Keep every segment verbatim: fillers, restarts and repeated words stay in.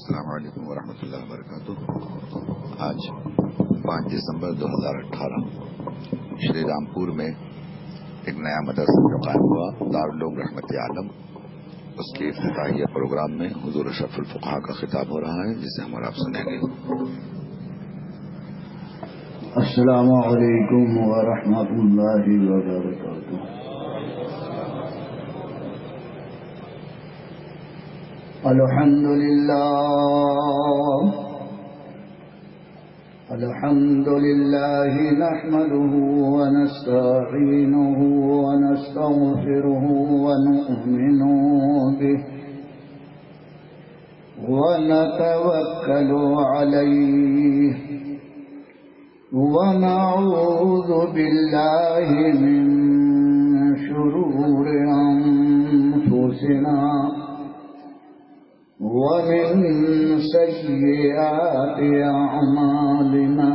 السلام علیکم ورحمۃ اللہ وبرکاتہ۔ آج پانچ دسمبر دو ہزار اٹھارہ شری رامپور میں ایک نیا مدرسہ جو قائم ہوا دارالعلوم رحمت عالم، اس کے افتتاحیہ پروگرام میں حضور اشرف الفقہاء کا خطاب ہو رہا ہے، جسے ہم اور آپ سنیں گے۔ السلام علیکم ورحمۃ اللہ وبرکاتہ۔ الحمد للہ الحمد للہ نحمده ونستعینه ونستغفره ونؤمن به ونتوکل علیہ ونعوذ باللہ من شرور انفسنا ومن سيئات أعمالنا،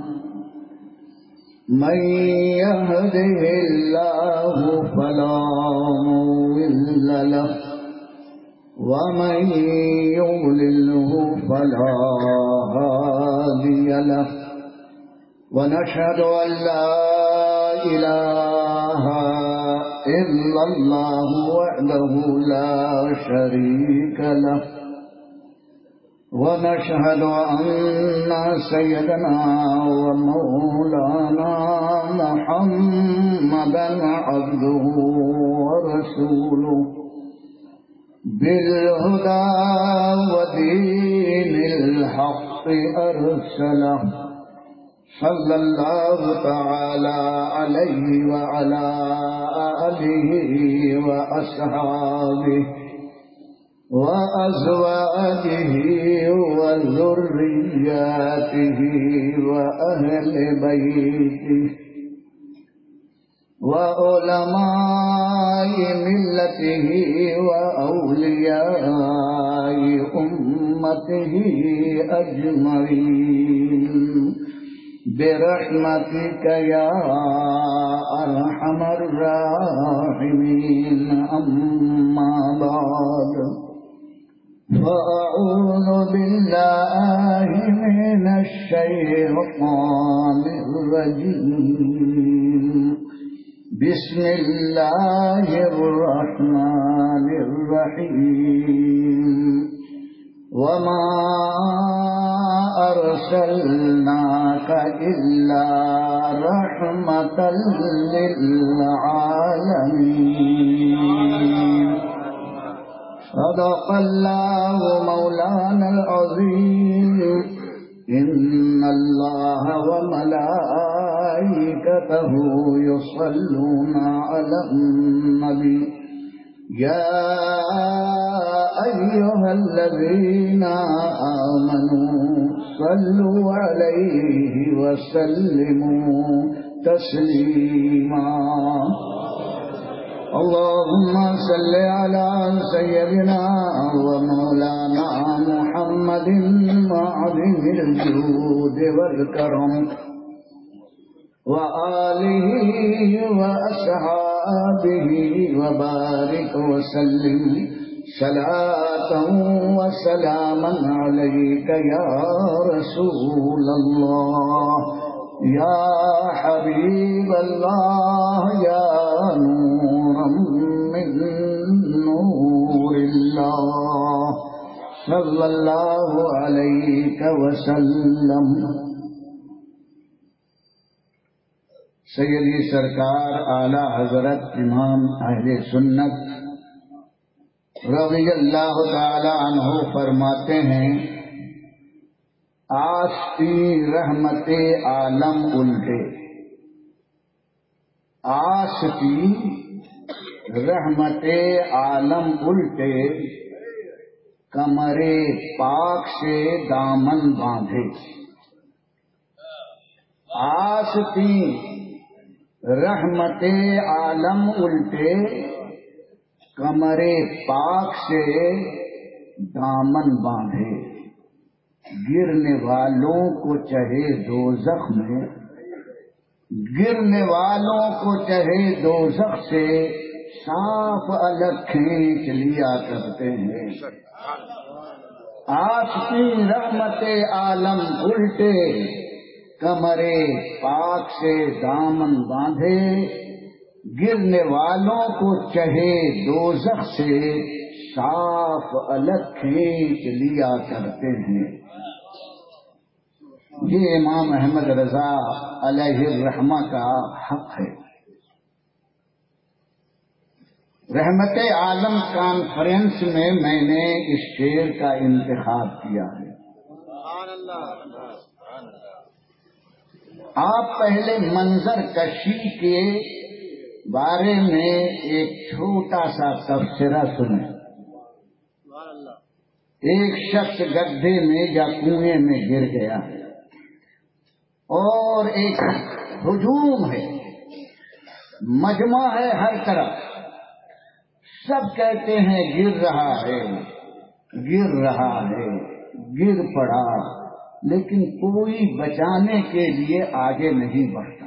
من يهده الله فلا مضل له ومن يضلله فلا هادي له، ونشهد أن لا إله إلا الله وحده لا شريك له، ونشهد أن سيدنا ومولانا محمدا عبده ورسوله بالهدى ودين الحق أرسله، صلى الله تعالى عليه وعلى آله وأصحابه وأزواجه وذرياته وأهل بيته وعلماء ملته وأولياء أمته أجمعين برحمتك يا أرحم الراحمين، أما بعد فأعوذ بالله من الشيطان الرجيم، بسم الله الرحمن الرحيم، وما أرسلناك إلا رحمة للعالمين، صدق الله مولانا العظيم، إن الله وملائكته يصلون على النبي، يا أيها الذين آمنوا صلوا عليه وسلموا تسليما، اللهم صل على سيدنا ومولانا محمد معظم الجود والكرم وآله وأصحابه وبارك وسلم صلاة وسلاما عليك يا رسول الله، يا حبيب الله، يا نورا من نور الله، صلى الله عليك وسلم۔ سیدی سرکار اعلی حضرت امام اہل سنت رضی اللہ تعالی عنہ فرماتے ہیں، آستی رحمت عالم الٹے، آستی رحمت عالم الٹے، کمرے پاک سے دامن باندھے، آستی رحمت عالم الٹے، کمرے پاک سے دامن باندھے، گرنے والوں کو چہے دوزخ میں، گرنے والوں کو چہے دوزخ سے صاف الگ کھینچ لیا کرتے ہیں۔ آستی رحمت عالم الٹے کمرے پاک سے دامن باندھے گرنے والوں کو چہے دوزخ سے صاف الگ کھینچ لیا کرتے ہیں. یہ امام احمد رضا علیہ الرحمہ کا حق ہے. رحمت عالم کانفرنس میں میں نے اس شعر کا انتخاب کیا ہے. آپ پہلے منظر کشی کے بارے میں ایک چھوٹا سا تبصرہ سنیں. ایک شخص گڈھے میں یا کنویں میں گر گیا ہے اور ایک ہجوم ہے، مجمع ہے ہر طرف. سب کہتے ہیں گر رہا ہے گر رہا ہے گر پڑا، لیکن کوئی بچانے کے لیے آگے نہیں بڑھتا.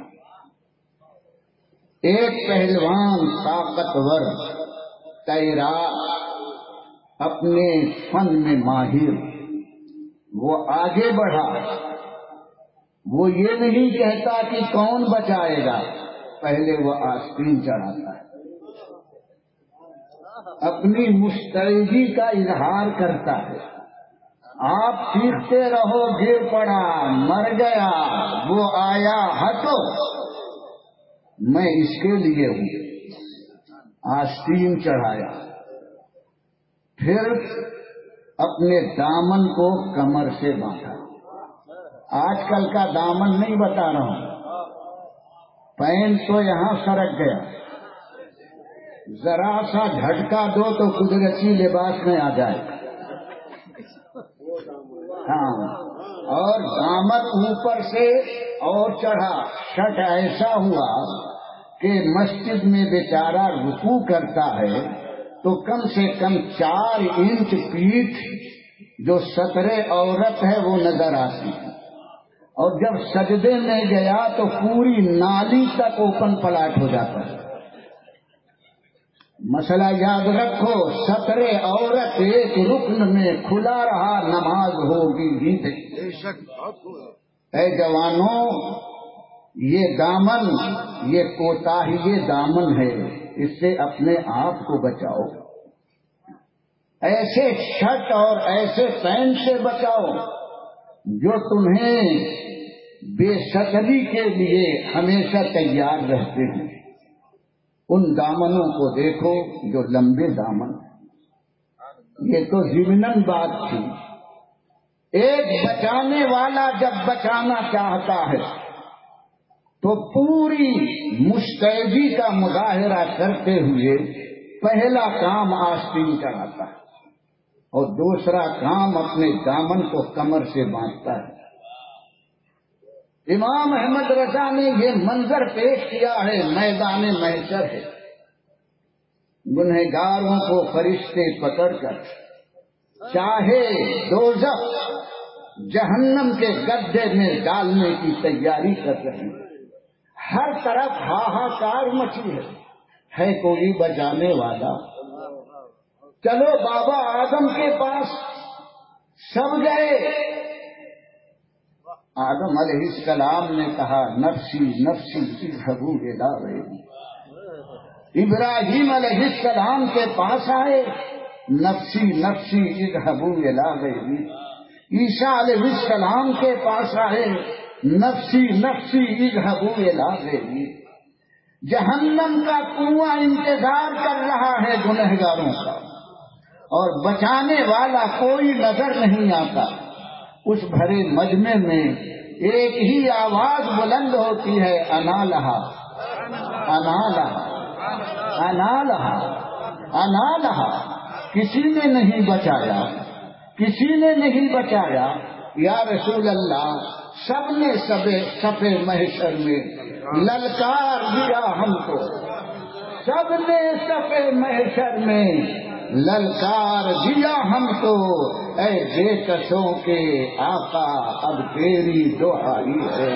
ایک پہلوان طاقتور تیراک اپنے فن میں ماہر، وہ آگے بڑھا. وہ یہ نہیں کہتا کہ کون بچائے گا، پہلے وہ آستین چڑھاتا ہے، اپنی مستعدی کا اظہار کرتا ہے. آپ سیکھتے رہو گر پڑا مر گیا وہ آیا ہٹو، میں اس کے لیے ہوں. آستین چڑھایا، پھر اپنے دامن کو کمر سے باندھا. آج کل کا دامن نہیں بتا رہا ہوں، پینٹ تو یہاں سرک گیا، ذرا سا جھٹکا دو تو قدرتی لباس میں آ جائے. ہاں، اور دامن اوپر سے اور چڑھا. شٹ ایسا ہوا کہ مسجد میں بیچارہ رکوع کرتا ہے تو کم سے کم چار انچ پیٹھ جو سترے عورت ہے وہ نظر آتی ہے، اور جب سجدے میں گیا تو پوری نالی تک اوپن پلاٹ ہو جاتا ہے. مسئلہ یاد رکھو، سترے عورت ایک رکن میں کھلا رہا، نماز ہوگی ہی نہیں. اے جوانوں، یہ دامن، یہ کوتاہی یہ دامن ہے، اس سے اپنے آپ کو بچاؤ. ایسے شرٹ اور ایسے پینٹ سے بچاؤ جو تمہیں بے شکلی کے لیے ہمیشہ تیار رہتے ہیں. ان دامنوں کو دیکھو جو لمبے دامن. یہ تو ضمناً بات تھی. ایک بچانے والا جب بچانا چاہتا ہے تو پوری مستعدی کا مظاہرہ کرتے ہوئے پہلا کام آستین چڑھاتا ہے اور دوسرا کام اپنے دامن کو کمر سے باندھتا ہے. امام احمد رضا نے یہ منظر پیش کیا ہے، میدان محشر ہے. گنہگاروں کو فرشتے پکڑ کر چاہے دوزخ جہنم کے گڈھے میں ڈالنے کی تیاری کر رہے ہیں. ہر طرف ہاہاکار مچی ہے، ہے کوئی بچانے والا؟ چلو بابا آدم کے پاس سب گئے. آدم علیہ السلام نے کہا نفسی نفسی اذهبوا الی غیری. ابراہیم علیہ السلام کے پاس آئے، نفسی نفسی اذهبوا الی غیری. عیسیٰ علیہ السلام کے پاس آئے، نفسی نفسی اذهبوا الی غیری. جہنم کا کنواں انتظار کر رہا ہے گنہگاروں کا، اور بچانے والا کوئی نظر نہیں آتا. اس بھرے مجمع میں ایک ہی آواز بلند ہوتی ہے، انا لہا انا لہا انا لہا انا لہا. کسی نے نہیں بچایا، کسی نے نہیں بچایا. یا رسول اللہ، سب نے صفے محشر میں للکار دیا ہم کو، سب نے صفے محشر میں للکار دیا ہم کو. اے بے کسوں کے آقا اب تیری دعائی ہے.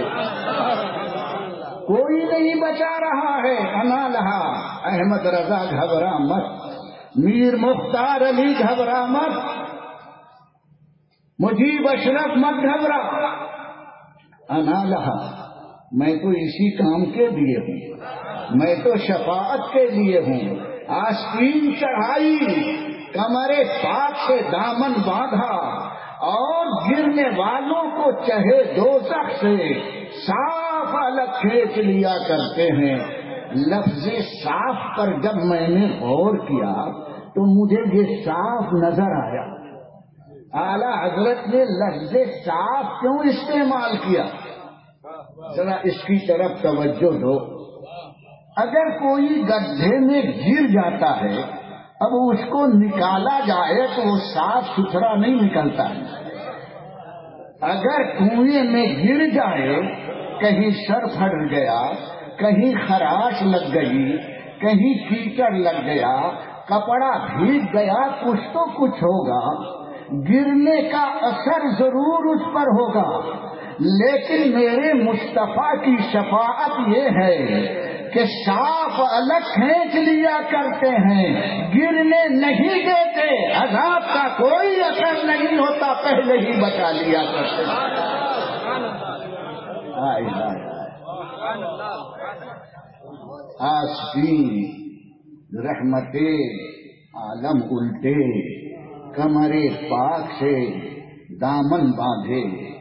کوئی نہیں بچا رہا ہے. انا لہا. احمد رضا گھبرا مت، میر مختار علی گھبرا مت. مجیب اشرف مت گھبرا، انا لہا، میں تو اسی کام کے لیے ہوں، میں تو شفاعت کے لیے ہوں۔ آستین چڑھائی، کمرے پاک سے دامن باندھا، اور گرنے والوں کو چہے دوزخ سے صاف الگ کھینچ لیا کرتے ہیں۔ لفظ صاف پر جب میں نے غور کیا تو مجھے یہ صاف نظر آیا، اعلی حضرت نے لفظ صاف کیوں استعمال کیا؟ ذرا اس کی طرف توجہ دو۔ اگر کوئی گڈھے میں گر جاتا ہے، اب اس کو نکالا جائے تو وہ صاف ستھرا نہیں نکلتا ہے۔ اگر کنویں میں گر جائے، کہیں سر پھٹ گیا، کہیں خراش لگ گئی، کہیں کیچڑ لگ گیا، کپڑا بھیگ گیا، کچھ تو کچھ ہوگا، گرنے کا اثر ضرور اس پر ہوگا۔ لیکن میرے مصطفیٰ کی شفاعت یہ ہے کہ صاف الگ کھینچ لیا کرتے ہیں، گرنے نہیں دیتے، عذاب کا کوئی اثر نہیں ہوتا، پہلے ہی بچا لیا کرتے ہیں۔ آسفین رحمت عالم الٹے، کمرے پاک سے دامن باندھے،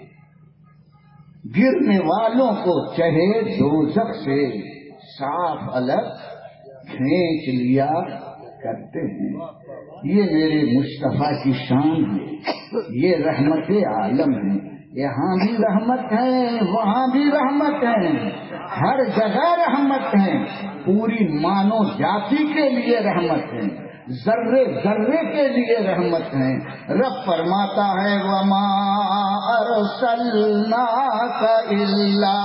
گرنے والوں کو چہے دوزخ سے صاف الگ کھینچ لیا کرتے ہیں۔ یہ میرے مصطفیٰ کی شان ہے، یہ رحمت عالم ہے۔ یہاں بھی رحمت ہے، وہاں بھی رحمت ہے، ہر جگہ رحمت ہے، پوری مانو جاتی کے لیے رحمت ہے، ذرے ذرے کے لیے رحمت ہے۔ رب فرماتا ہے وما ارسلناک الا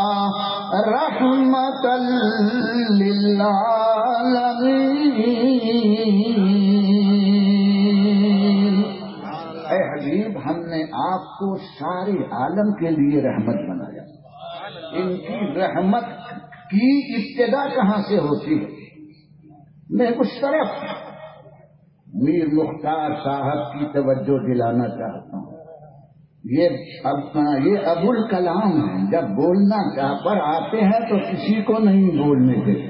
رحمۃ للعالمین۔ اے حبیب، ہم نے آپ کو سارے عالم کے لیے رحمت بنایا۔ ان کی رحمت کی ابتدا کہاں سے ہوتی ہے؟ میں اس طرف میر مختار صاحب کی توجہ دلانا چاہتا ہوں۔ یہ اب یہ ابو الکلام ہیں، جب بولنا چاہ پر آتے ہیں تو کسی کو نہیں بولنے دیتے۔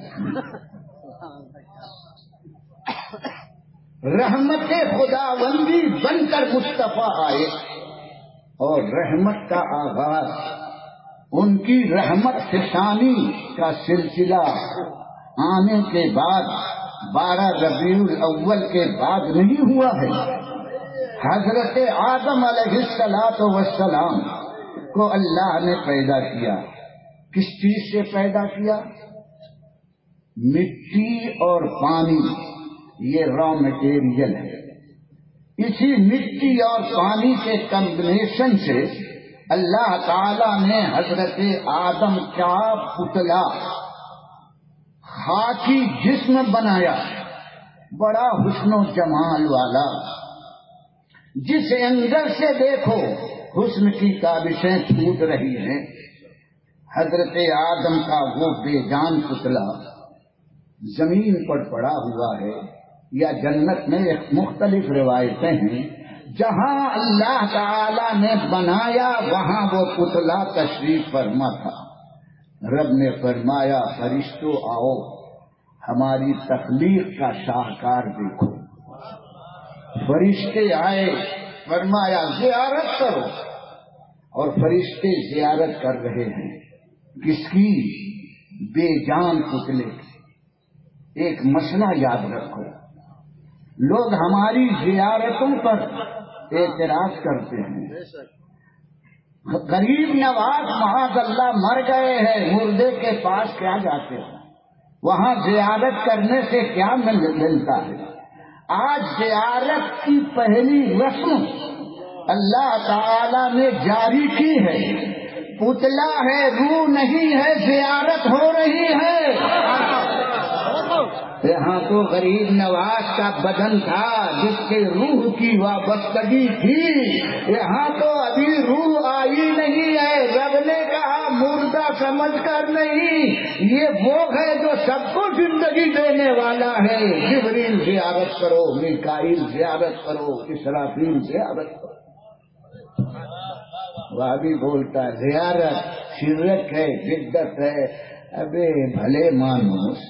رحمت خداوندی بن کر مصطفیٰ آئے، اور رحمت کا آغاز ان کی رحمت فشانی کا سلسلہ آنے کے بعد بارہ ربیع الاول کے بعد نہیں ہوا ہے۔ حضرت آدم علیہ الصلوۃ والسلام کو اللہ نے پیدا کیا، کس چیز سے پیدا کیا؟ مٹی اور پانی، یہ را مٹیریل ہے۔ اسی مٹی اور پانی کے کمبینیشن سے اللہ تعالی نے حضرت آدم کا پتلا خاکی جسم بنایا، بڑا حسن و جمال والا، جس اینگل سے دیکھو حسن کی تابشیں چھوٹ رہی ہیں۔ حضرت آدم کا وہ بے جان پتلا زمین پر پڑا ہوا ہے، یا جنت میں مختلف روایتیں ہیں، جہاں اللہ تعالی نے بنایا وہاں وہ پتلا تشریف فرما تھا۔ رب نے فرمایا فرشتوں آؤ، ہماری تخلیق کا شاہکار دیکھو۔ فرشتے آئے، فرمایا زیارت کرو، اور فرشتے زیارت کر رہے ہیں، کس کی؟ بے جان پتلے کی۔ ایک مسئلہ یاد رکھو، لوگ ہماری زیارتوں پر اعتراض کرتے ہیں، غریب نواز معاذ اللہ مر گئے ہیں، مردے کے پاس کیا جاتے ہیں، وہاں زیارت کرنے سے کیا ملتا ہے؟ آج زیارت کی پہلی رسم اللہ تعالی نے جاری کی ہے، پتلا ہے، روح نہیں ہے، زیارت ہو رہی ہے۔ یہاں تو غریب نواز کا بدن تھا جس کے روح کی وابستگی تھی، یہاں تو ابھی روح آئی نہیں ہے۔ رب نے کہا مردہ سمجھ کر نہیں، یہ وہ ہے جو سب کو زندگی دینے والا ہے۔ جبریل زیارت کرو، میکائیل زیارت کرو، اسرافیل زیارت کرو۔ وہ بھی بولتا زیارت شرک ہے، بدعت ہے. ابے بھلے مانوس،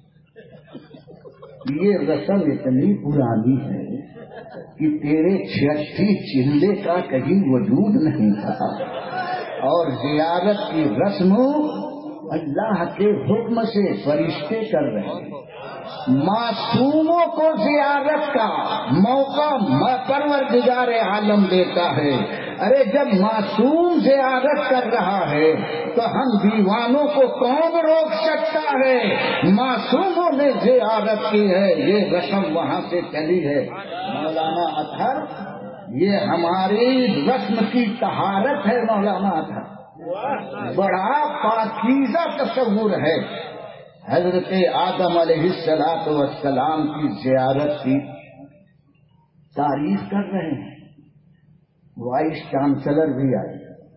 یہ رسم اتنی پرانی ہے کہ تیرے چھٹی چلے کا کہیں وجود نہیں تھا، اور زیارت کی رسم اللہ کے حکم سے فرشتے کر رہے ہیں. معصوموں کو زیارت کا موقع پروردگار عالم دیتا ہے. ارے جب معصوم زیارت کر رہا ہے تو ہم دیوانوں کو کون روک سکتا ہے؟ معصوموں نے زیارت کی ہے، یہ رسم وہاں سے چلی ہے. مولانا اطہر، یہ ہماری رسم کی طہارت ہے. مولانا اطہر بڑا پاکیزہ تصور ہے. حضرت آدم علیہ الصلوۃ والسلام کی زیارت کی تعریف کر رہے ہیں. وائس چانسلر بھی آئے،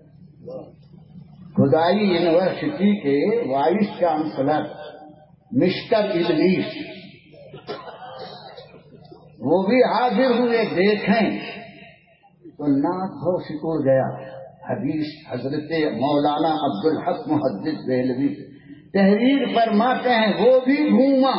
خدائی یونیورسٹی کے وائس چانسلر مسٹر ادریس، وہ بھی حاضر ہوئے. دیکھیں تو ناک ہو سکڑ گیا. حدیث حضرت مولانا عبدالحق محدث دہلوی تحریر فرماتے ہیں، وہ بھی گھوما.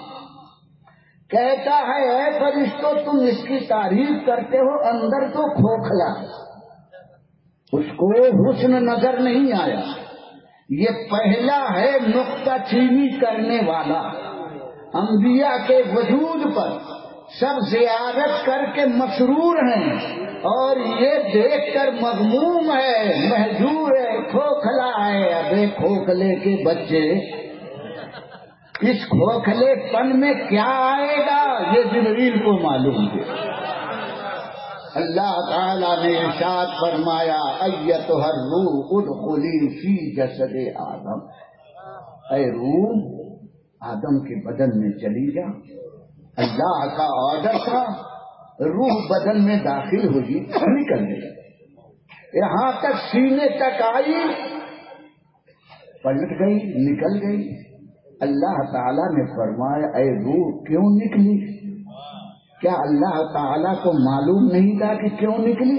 کہتا ہے اے فرشتوں، تم اس کی تعریف کرتے ہو، اندر تو کھوکھلا، اس کو حسن نظر نہیں آیا. یہ پہلا ہے نقطہ چینی کرنے والا. انبیاء کے وجود پر سب زیارت کر کے مسرور ہیں، اور یہ دیکھ کر مغموم ہے، مہجور ہے، کھوکھلا ہے. ابے کھوکھلے کے بچے، اس کھوکھلے پن میں کیا آئے گا یہ جبریل کو معلوم ہے. اللہ تعالیٰ نے ارشاد فرمایا ایتھا الروح ادخلی فی جسد آدم، اے روح آدم کے بدن میں چلی جا. اللہ کا آرڈر تھا، روح بدن میں داخل ہوئی، نکل گئی. یہاں تک سینے تک آئی، پلٹ گئی، نکل گئی. اللہ تعالیٰ نے فرمایا اے روح کیوں نکلی؟ کیا اللہ تعالیٰ کو معلوم نہیں تھا کہ کیوں نکلی؟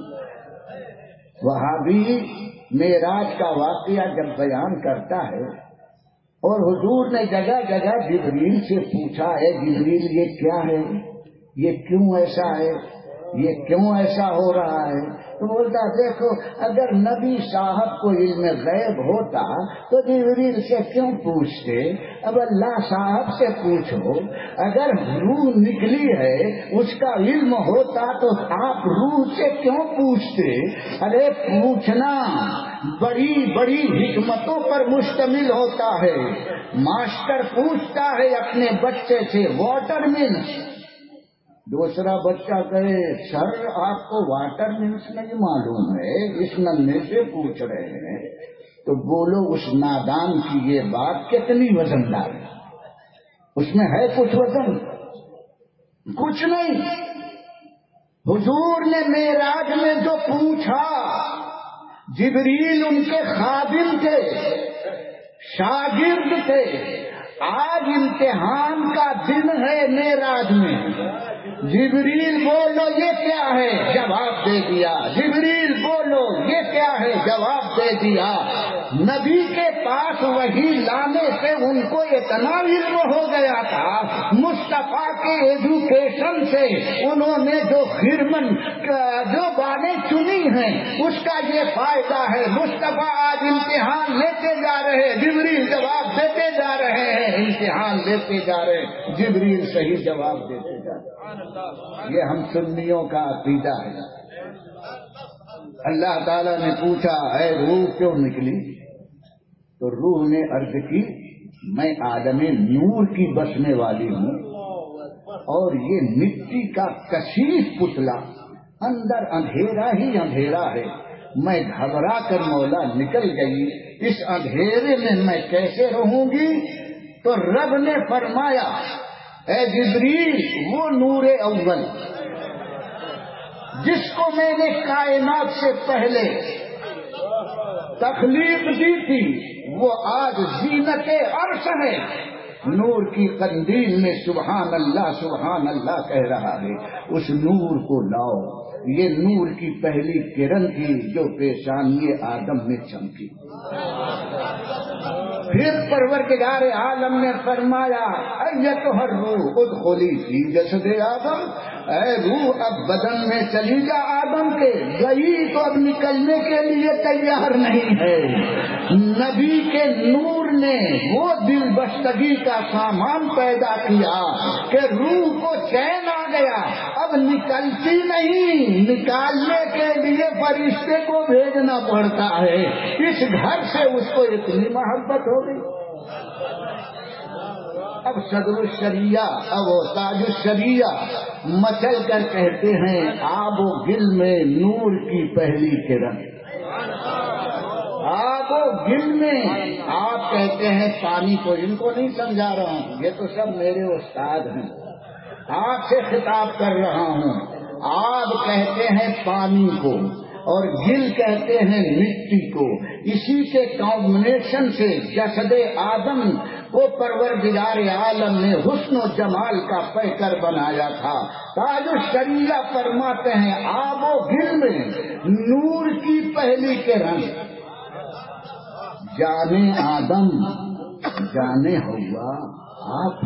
وہاں بھی معراج کا واقعہ جب بیان کرتا ہے، اور حضور نے جگہ جگہ جبریل سے پوچھا اے جبریل یہ کیا ہے، یہ کیوں ایسا ہے، یہ کیوں ایسا ہو رہا ہے؟ تو بولتا دیکھو اگر نبی صاحب کو علم غیب ہوتا تو جبریل سے کیوں پوچھتے؟ اب اللہ صاحب سے پوچھو. اگر روح نکلی ہے اس کا علم ہوتا تو آپ روح سے کیوں پوچھتے؟ ارے پوچھنا بڑی بڑی حکمتوں پر مشتمل ہوتا ہے. ماسٹر پوچھتا ہے اپنے بچے سے واٹر ملس، دوسرا بچہ کہے سر آپ کو واٹر ملس نہیں معلوم ہے، اس ننے سے پوچھ رہے ہیں. تو بولو اس نادان کی یہ بات کتنی وزندار ہے؟ اس میں ہے کچھ وزن؟ کچھ نہیں. حضور نے معراج میں جو پوچھا، جبریل ان کے خادم تھے، شاگرد تھے. آج امتحان کا دن ہے معراج میں. جبریل بولو یہ کیا ہے، جواب دے دیا. جبریل بولو یہ کیا ہے، جواب دے دیا. نبی کے پاس وحی لانے سے ان کو اتنا علم ہو گیا تھا، مصطفیٰ کے ایجوکیشن سے انہوں نے جو خرمن جو باتیں چنی ہیں اس کا یہ فائدہ ہے. مصطفیٰ آج امتحان لیتے جا رہے ہیں، جبریل جواب دیتے جا رہے ہیں. امتحان لیتے جا رہے ہیں، جبریل صحیح جواب دیتے جا رہے ہیں. یہ ہم سنیوں کا عقیدہ ہے. اللہ تعالیٰ نے پوچھا اے روح کیوں نکلی؟ تو روح نے عرض کی میں عالم نور کی بسنے والی ہوں، اور یہ مٹی کا کثیف پتلا، اندر اندھیرا ہی اندھیرا ہے. میں گھبرا کر مولا نکل گئی، اس اندھیرے میں میں کیسے رہوں گی؟ تو رب نے فرمایا اے جبریل وہ نور اول جس کو میں نے کائنات سے پہلے تخلیق دی تھی، وہ آج زینت عرش ہے. نور کی قندیل میں سبحان اللہ سبحان اللہ کہہ رہا ہے. اس نور کو لاؤ. یہ نور کی پہلی کرن تھی جو پیشانی آدم میں چمکی. پھر پروردگار عالم نے فرمایا ایتھا الروح ادخلی فی جسد آدم، اے روح اب بدن میں چلی جا آدم کے. گئی تو اب نکلنے کے لیے تیار نہیں ہے. نبی کے نور نے وہ دل بستگی کا سامان پیدا کیا کہ روح کو چین آ گیا، اب نکلتی نہیں، نکالنے کے لیے فرشتے کو بھیجنا پڑتا ہے. اس گھر سے اس کو اتنی محبت ہو گئی. اب صدر الشریعہ اب تاج الشریعہ مچل کر کہتے ہیں آب و گل میں نور کی پہلی کرن. آب و گل میں آپ کہتے ہیں پانی کو، ان کو نہیں سمجھا رہا ہوں، یہ تو سب میرے استاد ہیں، آپ سے خطاب کر رہا ہوں. آب کہتے ہیں پانی کو اور گل کہتے ہیں مٹی کو. اسی کے کمبینیشن سے جسد آدم کو پروردگار عالم نے حسن و جمال کا پیکر بنایا تھا. تاج الشریعہ فرماتے ہیں آب و گل میں نور کی پہلی کرن. جانے آدم جانے ہوا آپ.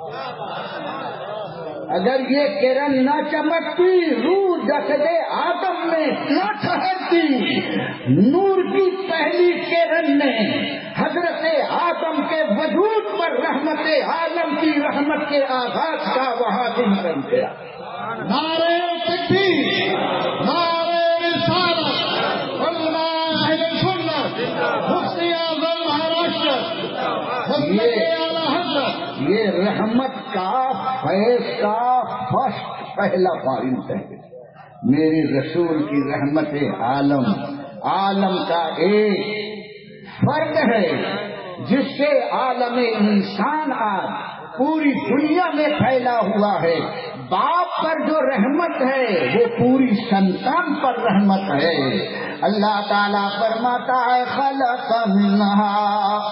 اگر یہ کرن نہ چمکتی، روح جسد آدم میں نہ ٹھہرتی، نور کی پہلی کرن نے حضرت آدم کے وجود پر رحمت عالم کی رحمت کے آغاز کا وہاں دن بن گیا. نعرہ تکبیر، نعرہ رسالت، علماء اہل سنت، مفتی اعظم مہاراشٹر، یہ رحمت کا فیض کا فرسٹ پہلا پوائنٹ ہے. میرے رسول کی رحمت عالم عالم کا ایک فرد ہے جس سے عالم انسان آج پوری دنیا میں پھیلا ہوا ہے. باپ پر جو رحمت ہے وہ پوری سنتان پر رحمت ہے. اللہ تعالیٰ فرماتا ہے خلق منها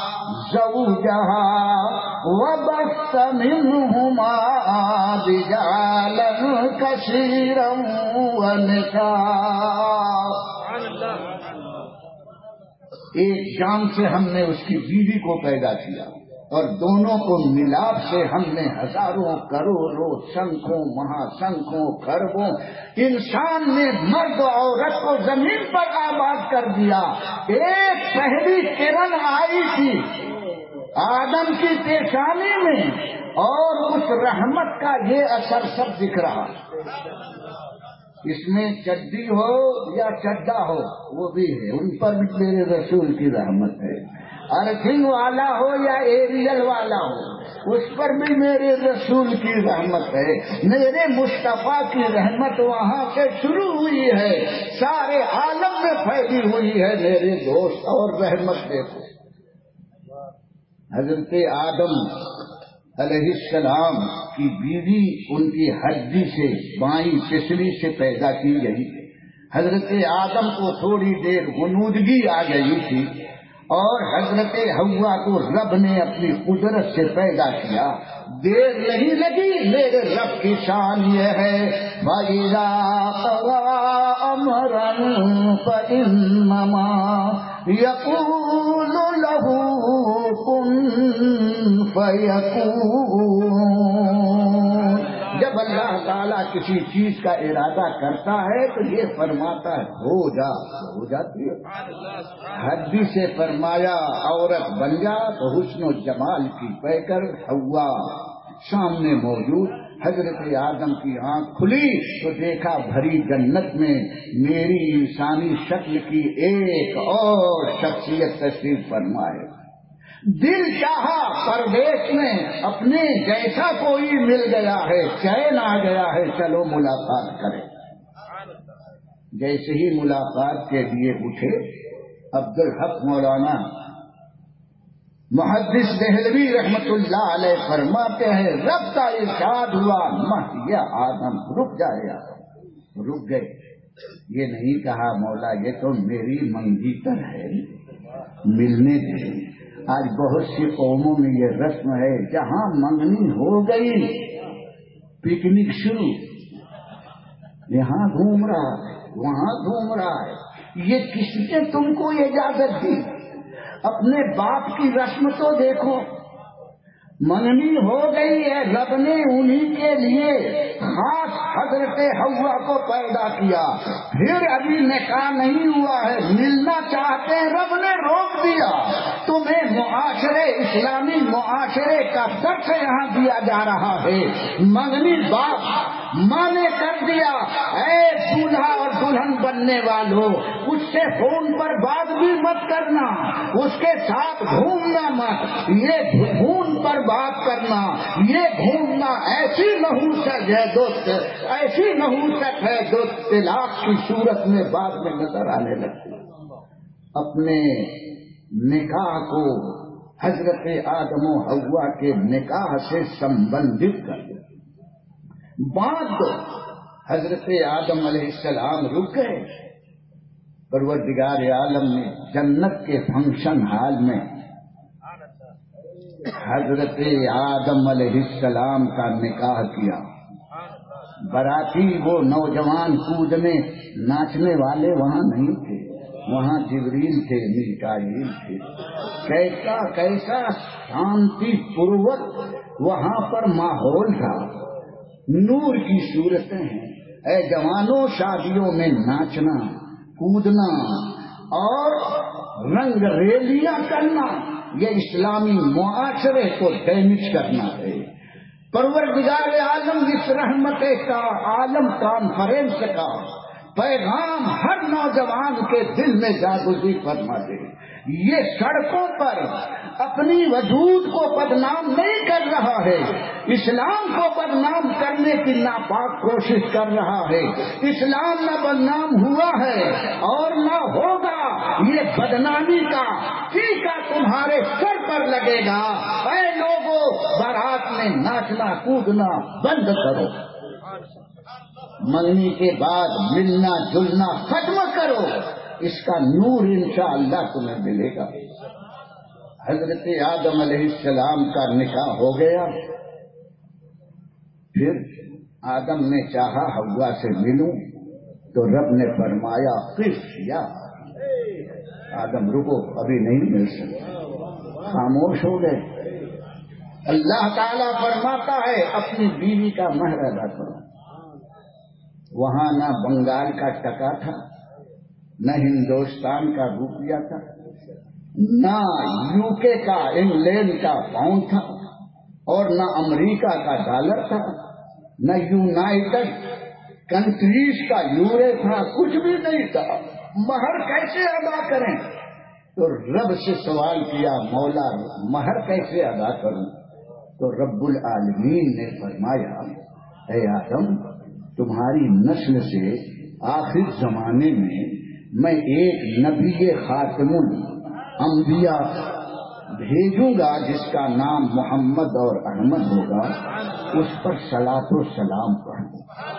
زوجها وبث منهما رجالا كثيرا ونساء. ایک جان سے ہم نے اس کی بیوی کو پیدا کیا اور دونوں کو ملاپ سے ہم نے ہزاروں کروڑوں سنکھوں مہاسنکھوں خربوں انسان نے مرد و عورت کو زمین پر آباد کر دیا. ایک پہلی کرن آئی تھی آدم کی پیشانی میں اور اس رحمت کا یہ اثر سب دکھ رہا. اس میں چڈی ہو یا چڈا ہو وہ بھی ہے، ان پر بھی میرے رسول کی رحمت ہے. ارتھنگ والا ہو یا ایریل والا ہو اس پر بھی میرے رسول کی رحمت ہے. میرے مصطفیٰ کی رحمت وہاں سے شروع ہوئی ہے، سارے عالم میں پھیلی ہوئی ہے میرے دوست. اور رحمت دیکھو، حضرت آدم علیہ السلام کی بیوی ان کی ہڈی سے بائیں پسلی سے پیدا کی گئی. حضرت آدم کو تھوڑی دیر غنودگی آ گئی تھی اور حضرت حوا کو رب نے اپنی قدرت سے پیدا کیا. دیر نہیں لگی، میرے رب کی شان یہ ہے وَإِذَا قَضَىٰ أَمْرًا فَإِنَّمَا يَقُولُ لَهُ كُن فَيَكُونُ. جب اللہ تعالیٰ کسی چیز کا ارادہ کرتا ہے تو یہ فرماتا ہے ہو جا، ہو جاتی ہے. ہڈی سے فرمایا عورت بن جا تو حسن و جمال کی پیکر حوا سامنے موجود. حضرت آدم کی آنکھ کھلی تو دیکھا بھری جنت میں میری انسانی شکل کی ایک اور شخصیت تشریف فرمائے. دل چاہا پردیش میں اپنے جیسا کوئی مل گیا ہے، چین آ گیا ہے، چلو ملاقات کریں. جیسے ہی ملاقات کے لیے اٹھے عبد الحق مولانا محدث دہلوی رحمت اللہ علیہ فرماتے ہیں رب کا ارشاد ہوا مہ یا آدم رک جائے. رک گئے. یہ نہیں کہا مولا یہ تو میری منگیتر ہے ملنے دے. آج بہت سی قوموں میں یہ رسم ہے جہاں منگنی ہو گئی پکنک شروع. یہاں گھوم رہا ہے, وہاں گھوم رہا ہے. یہ کس نے تم کو اجازت دی؟ اپنے باپ کی رسم تو دیکھو, منگنی ہو گئی ہے, رب نے انہی کے لیے خاص حضرت حوا کو پیدا کیا, پھر ابھی نکاح نہیں ہوا ہے, ملنا چاہتے ہیں, رب نے روک دیا. تمہیں معاشرے اسلامی معاشرے کا درس یہاں دیا جا رہا ہے. منگنی باپ ماں نے کر دیا, اے دولہا اور دلہن بننے والوں, اس سے فون پر بات بھی مت کرنا, اس کے ساتھ گھومنا مت, یہ فون پر بات کرنا, یہ گھومنا ایسی نحوست ہے دوست, ایسی نحوست ہے جو طلاق کی صورت میں بعد میں نظر آنے لگتی. اپنے نکاح کو حضرت آدم و حوا کے نکاح سے سمبندھت کر دیا. بعد دو حضرت آدم علیہ السلام رک گئے. پروردگار عالم نے جنت کے فنکشن ہال میں حضرت آدم علیہ السلام کا نکاح کیا. باراتی وہ نوجوان کودنے ناچنے والے وہاں نہیں تھے, وہاں جبریل تھے, میکائیل تھے. کیسا کیسا شانتی پوروک وہاں پر ماحول تھا, نور کی صورتیں ہیں. اے جوانوں, شادیوں میں ناچنا کودنا اور رنگ ریلیاں کرنا یہ اسلامی معاشرے کو ڈیمیج کرنا ہے. پروردگار عالم اس رحمت کا عالم کانفرنس کا پیغام ہر نوجوان کے دل میں جاگزی فرما دے. یہ سڑکوں پر اپنی وجود کو بدنام نہیں کر رہا ہے, اسلام کو بدنام کرنے کی ناپاک کوشش کر رہا ہے. اسلام نہ بدنام ہوا ہے اور نہ ہوگا. یہ بدنامی کا ٹیکا تمہارے سر پر لگے گا. اے لوگوں, بارات میں ناچنا کودنا بند کرو, منگنی کے بعد ملنا جلنا ختم کرو. اس کا نور انشاءاللہ تمہیں ملے گا. حضرت آدم علیہ السلام کا نکاح ہو گیا. پھر آدم نے چاہا حوا سے ملوں, تو رب نے فرمایا قف یا آدم رکو, ابھی نہیں مل سکتا. خاموش ہو گئے. اللہ تعالیٰ فرماتا ہے اپنی بیوی کا مہر ادا کرو. وہاں نہ بنگال کا ٹکا تھا, نہ ہندوستان کا روپیہ تھا, نہ یو کے کا انگلینڈ کا پاؤنڈ تھا, اور نہ امریکہ کا ڈالر تھا, نہ یونائٹڈ کنٹریز کا یورو تھا, کچھ بھی نہیں تھا. مہر کیسے ادا کریں؟ تو رب سے سوال کیا, مولا مہر کیسے ادا کروں؟ تو رب العالمین نے فرمایا اے آدم, تمہاری نسل سے آخر زمانے میں میں ایک نبی خاتم الانبیاء بھیجوں گا جس کا نام محمد اور احمد ہوگا. اس پر صلاۃ و سلام پڑھو.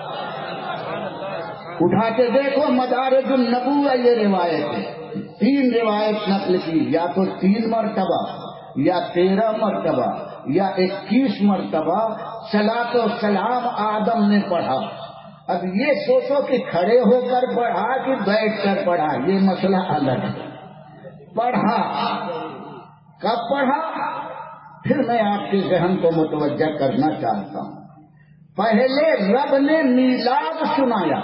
اٹھا کے دیکھو مدارج النبوہ یہ روایت ہے, تین روایت نقل کی, یا تو تین مرتبہ یا تیرہ مرتبہ یا اکیس مرتبہ صلاۃ و سلام آدم نے پڑھا. اب یہ سوچو کہ کھڑے ہو کر پڑھا کہ بیٹھ کر پڑھا, یہ مسئلہ الگ ہے. پڑھا کب پڑھا؟ پھر میں آپ کے ذہن کو متوجہ کرنا چاہتا ہوں. پہلے رب نے میلاد سنایا.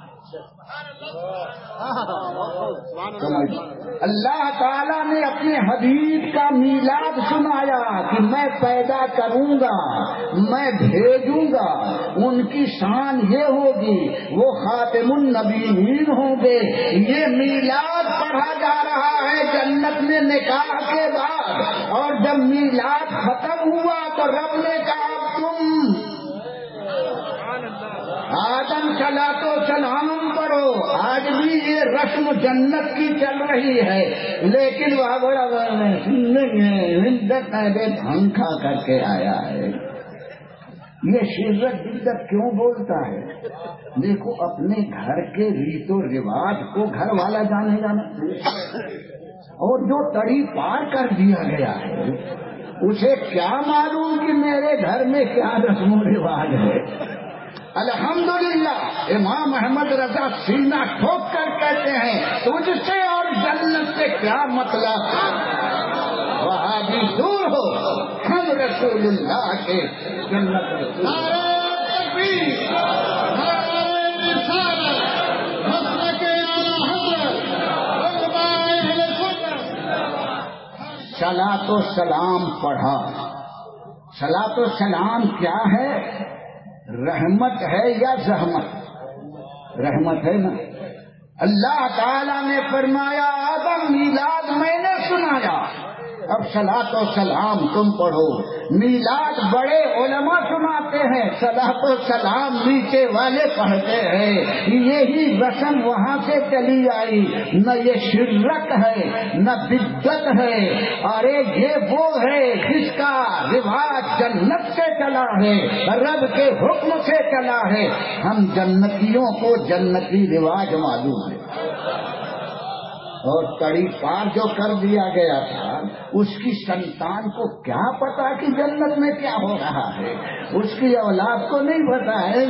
اللہ تعالیٰ نے اپنے حبیب کا میلاد سنایا کہ میں پیدا کروں گا, میں بھیجوں گا, ان کی شان یہ ہوگی, وہ خاتم النبیین ہوں گے. یہ میلاد پڑھا جا رہا ہے جنت میں نکاح کے بعد. اور جب میلاد ختم ہوا تو رب نے کہا تم آدم صلاۃ و سلام پڑھو. آج بھی یہ رسم جنت کی چل رہی ہے, لیکن وہ بڑا بھنگ کھا کر کے آیا ہے. یہ شرت بدت کیوں بولتا ہے؟ دیکھو اپنے گھر کے ریت و رواج کو گھر والا جانے جانا, اور جو تڑی پار کر دیا گیا ہے اسے کیا معلوم کہ میرے گھر میں کیا رسم و رواج ہے. الحمدللہ امام احمد رضا سینہ ٹھوک کر کہتے ہیں تجھ سے اور جنت سے کیا مطلب، وہاں بھی دور ہو ہم رسول اللہ کے جنت رسول صلاۃ و سلام پڑھا. صلاۃ و سلام کیا ہے؟ رحمت ہے یا زحمت؟ رحمت ہے نا. اللہ تعالی نے فرمایا آدم میلاد میں نے سنایا، اب صلاۃ و سلام تم پڑھو. میلاد بڑے علماء سناتے ہیں، صلاۃ و سلام نیچے والے پڑھتے ہیں. یہی رسم وہاں سے چلی آئی، نہ یہ شرک ہے نہ بدعت ہے. ارے یہ وہ ہے جس کا رواج جنت سے چلا ہے، رب کے حکم سے چلا ہے. ہم جنتیوں کو جنتی رواج معلوم ہے، اور کڑی پار جو کر دیا گیا تھا اس کی سنتان کو کیا پتا کہ جنت میں کیا ہو رہا ہے، اس کی اولاد کو نہیں پتا ہے.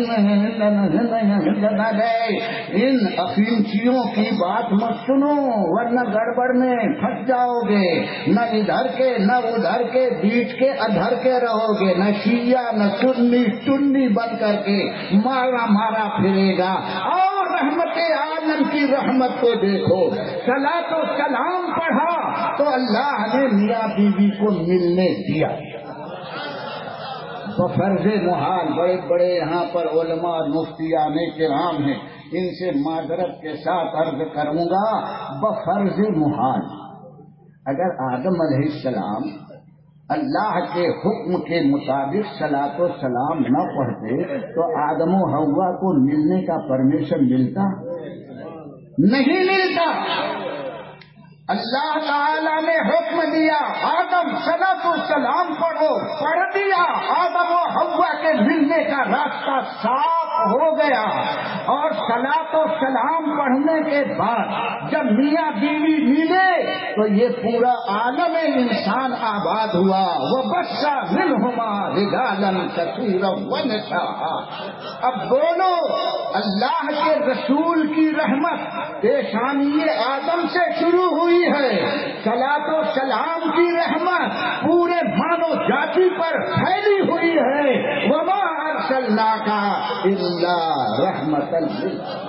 ان افینچیوں کی بات مت سنو ورنہ گڑبڑ میں پھنس جاؤ گے. نہ ادھر کے نہ ادھر کے بیچ کے ادھر کے رہو گے، نہ شیعہ نہ سنی ٹنی بن کر کے مارا مارا پھرے گا. اور رحمت عالم کی رحمت کو دیکھو، صلاۃ و سلام پڑھا تو اللہ نے میاں بیوی کو ملنے دیا. بفرض محال بڑے بڑے یہاں پر علماء اور مفتیان کرام ہیں، ان سے معذرت کے ساتھ عرض کروں گا، بفرض محال اگر آدم علیہ السلام اللہ کے حکم کے مطابق صلاۃ و سلام نہ پڑھتے تو آدم و حوا کو ملنے کا پرمیشن ملتا؟ نہیں ملتا. اللہ تعالی نے حکم دیا آدم صلاۃ و سلام پڑھو، پڑھ دیا. آدم و حوا کے ملنے کا راستہ صاف ہو گیا. اور صلاۃ و سلام پڑھنے کے بعد جب میاں بیوی ملے تو یہ پورا عالم انسان آباد ہوا. وَبَثَّ مِنْهُمَا رِجَالًا كَثِيرًا وَنِسَاءً. اب بولو، اللہ کے رسول کی رحمت پیشانی آدم سے شروع ہوئی ہے، صلاۃ و سلام کی رحمت پورے مانو جاتی پر پھیلی ہوئی ہے. وَمَا أَرْسَلْنَاكَ إِلَّا رَحْمَةً لِّلْعَالَمِينَ.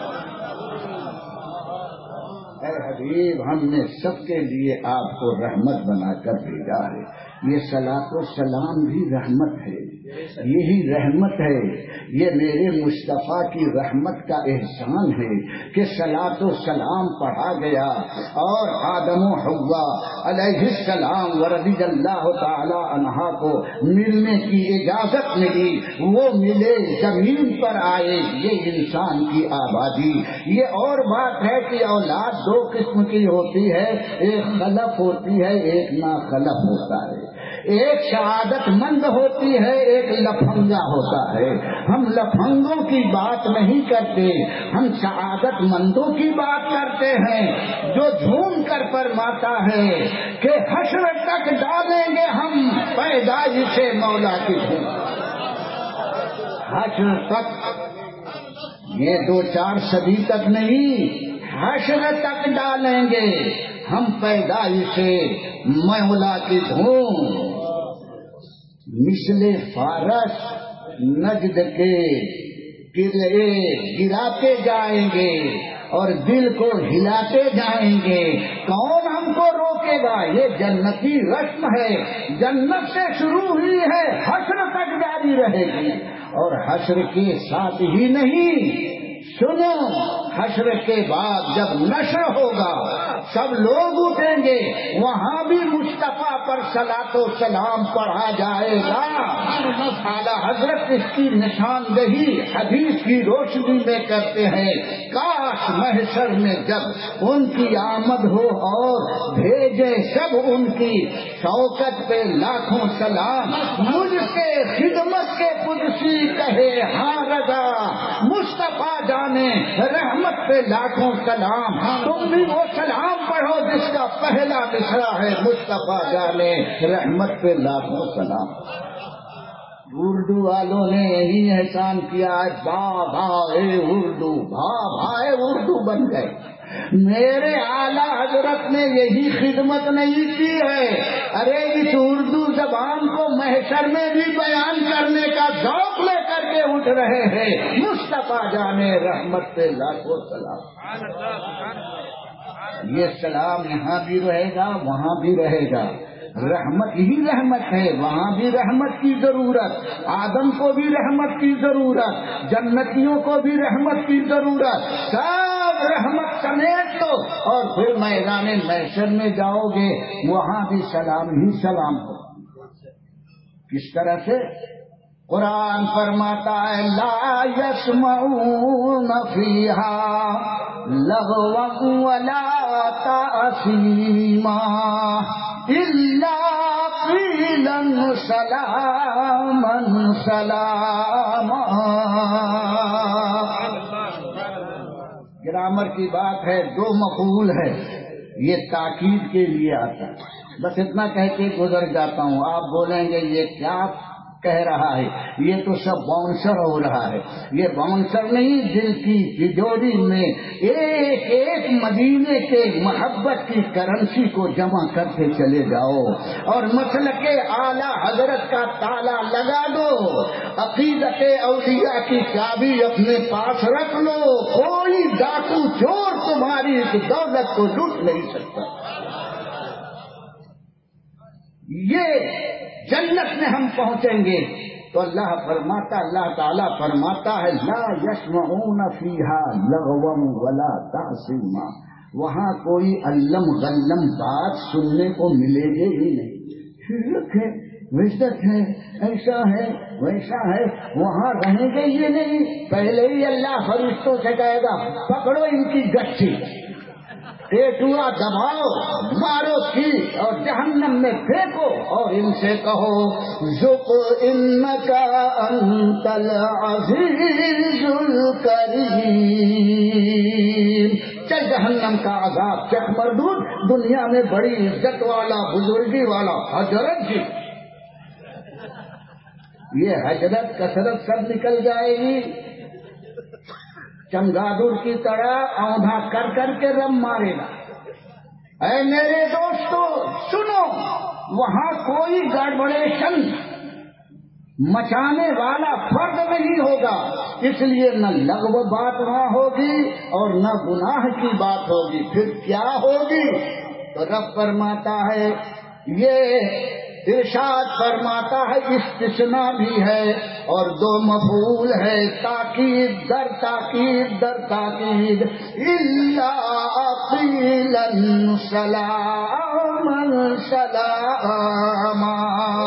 اے حبیب ہم نے سب کے لیے آپ کو رحمت بنا کر بھیجا ہے. یہ صلاۃ و سلام بھی رحمت ہے، یہی رحمت ہے. یہ میرے مصطفیٰ کی رحمت کا احسان ہے کہ صلاۃ و سلام پڑھا گیا اور آدم و حوا علیہ السلام ورضی اللہ تعالی عنہا کو ملنے کی اجازت ملی. وہ ملے، زمین پر آئے. یہ انسان کی آبادی. یہ اور بات ہے کہ اولاد دو قسم کی ہوتی ہے، ایک خلف ہوتی ہے ایک ناخلف ہوتا ہے. ایک شہادت مند ہوتی ہے ایک لفنگا ہوتا ہے. ہم لفنگوں کی بات نہیں کرتے، ہم شہادت مندوں کی بات کرتے ہیں جو جھوم کر فرماتا ہے کہ حشر تک ڈالیں گے ہم پیدائش سے مولا کی دھوم. حشر تک، یہ دو چار صدی تک نہیں، حشر تک ڈالیں گے ہم پیدائش سے مولا کی دھوم. مثل فارس نجد کے قلعے گراتے جائیں گے اور دل کو ہلاتے جائیں گے. کون ہم کو روکے گا؟ یہ جنتی رسم ہے، جنت سے شروع ہوئی ہے، حشر تک جاری رہے گی. اور حشر کے ساتھ ہی نہیں، سنو، حشر کے بعد جب نشر ہوگا سب لوگ اٹھیں گے، وہاں بھی مصطفیٰ پر صلاۃ و سلام پڑھا جائے گا. اعلیٰ حضرت اس کی نشاندہی حدیث کی روشنی میں کرتے ہیں. کاش محشر میں جب ان کی آمد ہو اور بھیجے سب ان کی شوکت پہ لاکھوں سلام. مجھ سے خدمت کے قدسی کہے ہاں رضا، مصطفیٰ جانے رحمت پہ لاکھوں سلام. تم بھی وہ سلام پڑھو جس کا پہلا مصرع ہے مصطفیٰ جانے رحمت پہ لاکھوں سلام. اردو والوں نے یہی احسان کیا ہے، با بھائے اردو، بھا بھائے اردو بن گئے۔ میرے اعلیٰ حضرت نے یہی خدمت نہیں کی ہے، ارے اس اردو زبان کو محشر میں بھی بیان کرنے کا ذوق لے کر کے اٹھ رہے ہیں۔ مصطفیٰ جانے رحمت پہ لاکھوں سلام۔ یہ سلام یہاں بھی رہے گا، وہاں بھی رہے گا۔ رحمت ہی رحمت ہے، وہاں بھی رحمت کی ضرورت، آدم کو بھی رحمت کی ضرورت، جنتیوں کو بھی رحمت کی ضرورت، سب رحمت سمیٹ لو اور پھر میدان محشر میں جاؤ گے، وہاں بھی سلام ہی سلام ہو۔ کس طرح سے؟ قرآن فرماتا ہے لا يسمعون فيها لغوا ولا تأثیما الا قیلا سلاما سلاما۔ گرامر کی بات ہے، دو مفعول ہے، یہ تاکید کے لیے آتا ہے۔ بس اتنا کہہ کے گزر جاتا ہوں، آپ بولیں گے یہ کیا کہہ رہا ہے، یہ تو سب باؤنسر ہو رہا ہے۔ یہ باؤنسر نہیں، دل کی تجوری میں ایک ایک مدینے کے محبت کی کرنسی کو جمع کرتے چلے جاؤ اور مسلک اعلیٰ حضرت کا تالا لگا دو، عقیدت اولیاء کی چابی اپنے پاس رکھ لو، کوئی ڈاکو چور تمہاری اس دولت کو لوٹ نہیں سکتا۔ یہ جنت میں ہم پہنچیں گے تو اللہ فرماتا، اللہ تعالیٰ فرماتا ہے لا یسمعون فیہا لغوا ولا تأثیما، وہاں کوئی علم غلم بات سننے کو ملے گی ہی نہیں۔ شرک ہے، وحدت ہے، ایسا ہے ویسا ہے، وہاں رہیں گے یہ نہیں۔ پہلے ہی اللہ فرشتوں سے کہے گا پکڑو ان کی گٹھی، پیٹوا دباؤ، مارو کی اور جہنم میں پھینکو اور ان سے کہو ذق انک انت العزیز الکریم، چل جہنم کا عذاب چکھ مردود، دنیا میں بڑی عزت والا بزرگی والا حضرت جی، یہ حضرت کثرت سب نکل جائے گی، چمگادر کی طرح اوندھا کر کر کے رم مارے گا۔ اے میرے دوستو سنو، وہاں کوئی گڑبڑیشن مچانے والا فرد نہیں ہوگا، اس لیے نہ لغو بات وہاں ہوگی اور نہ گناہ کی بات ہوگی۔ پھر کیا ہوگی؟ تو رب فرماتا ہے، یہ ارشاد فرماتا ہے استثناء بھی ہے اور دو مفعول ہے، تاکید در تاکید در تاکید، الا قیلا سلاما سلاما،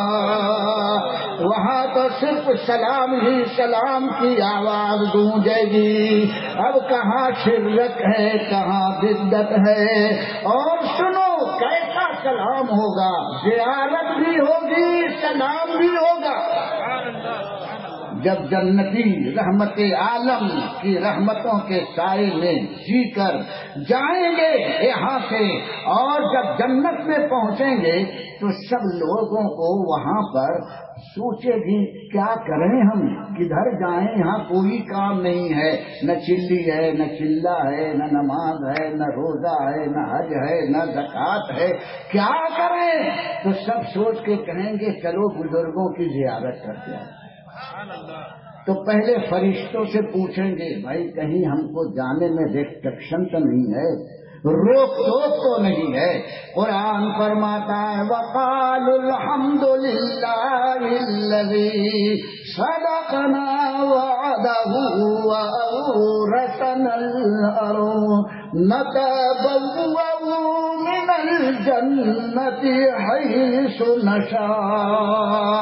وہاں تو صرف سلام ہی سلام کی آواز گونجے گی۔ اب کہاں شرک ہے، کہاں بدعت ہے، اور سنو کیسا سلام ہوگا، زیارت بھی ہوگی، سلام بھی ہوگا۔ جب جنتی رحمت عالم کی رحمتوں کے سائے میں جی کر جائیں گے یہاں سے، اور جب جنت میں پہنچیں گے تو سب لوگوں کو وہاں پر سوچے بھی کیا کریں، ہم کدھر جائیں، یہاں کوئی کام نہیں ہے، نہ چلی ہے، نہ چلہ ہے، نہ نماز ہے، نہ روزہ ہے، نہ حج ہے، نہ زکوٰۃ ہے، کیا کریں؟ تو سب سوچ کے کہیں گے چلو بزرگوں کی زیارت کرتے ہیں۔ تو پہلے فرشتوں سے پوچھیں گے بھائی کہیں ہم کو جانے میں ریسٹرکشن تو نہیں ہے، روک ٹوک تو نہیں ہے؟ قرآن فرماتا ہے وقالوا الحمد للہ الذی صدقنا وعدہ وأورثنا الأرض نتبوأ من الجنة حیث نشاء۔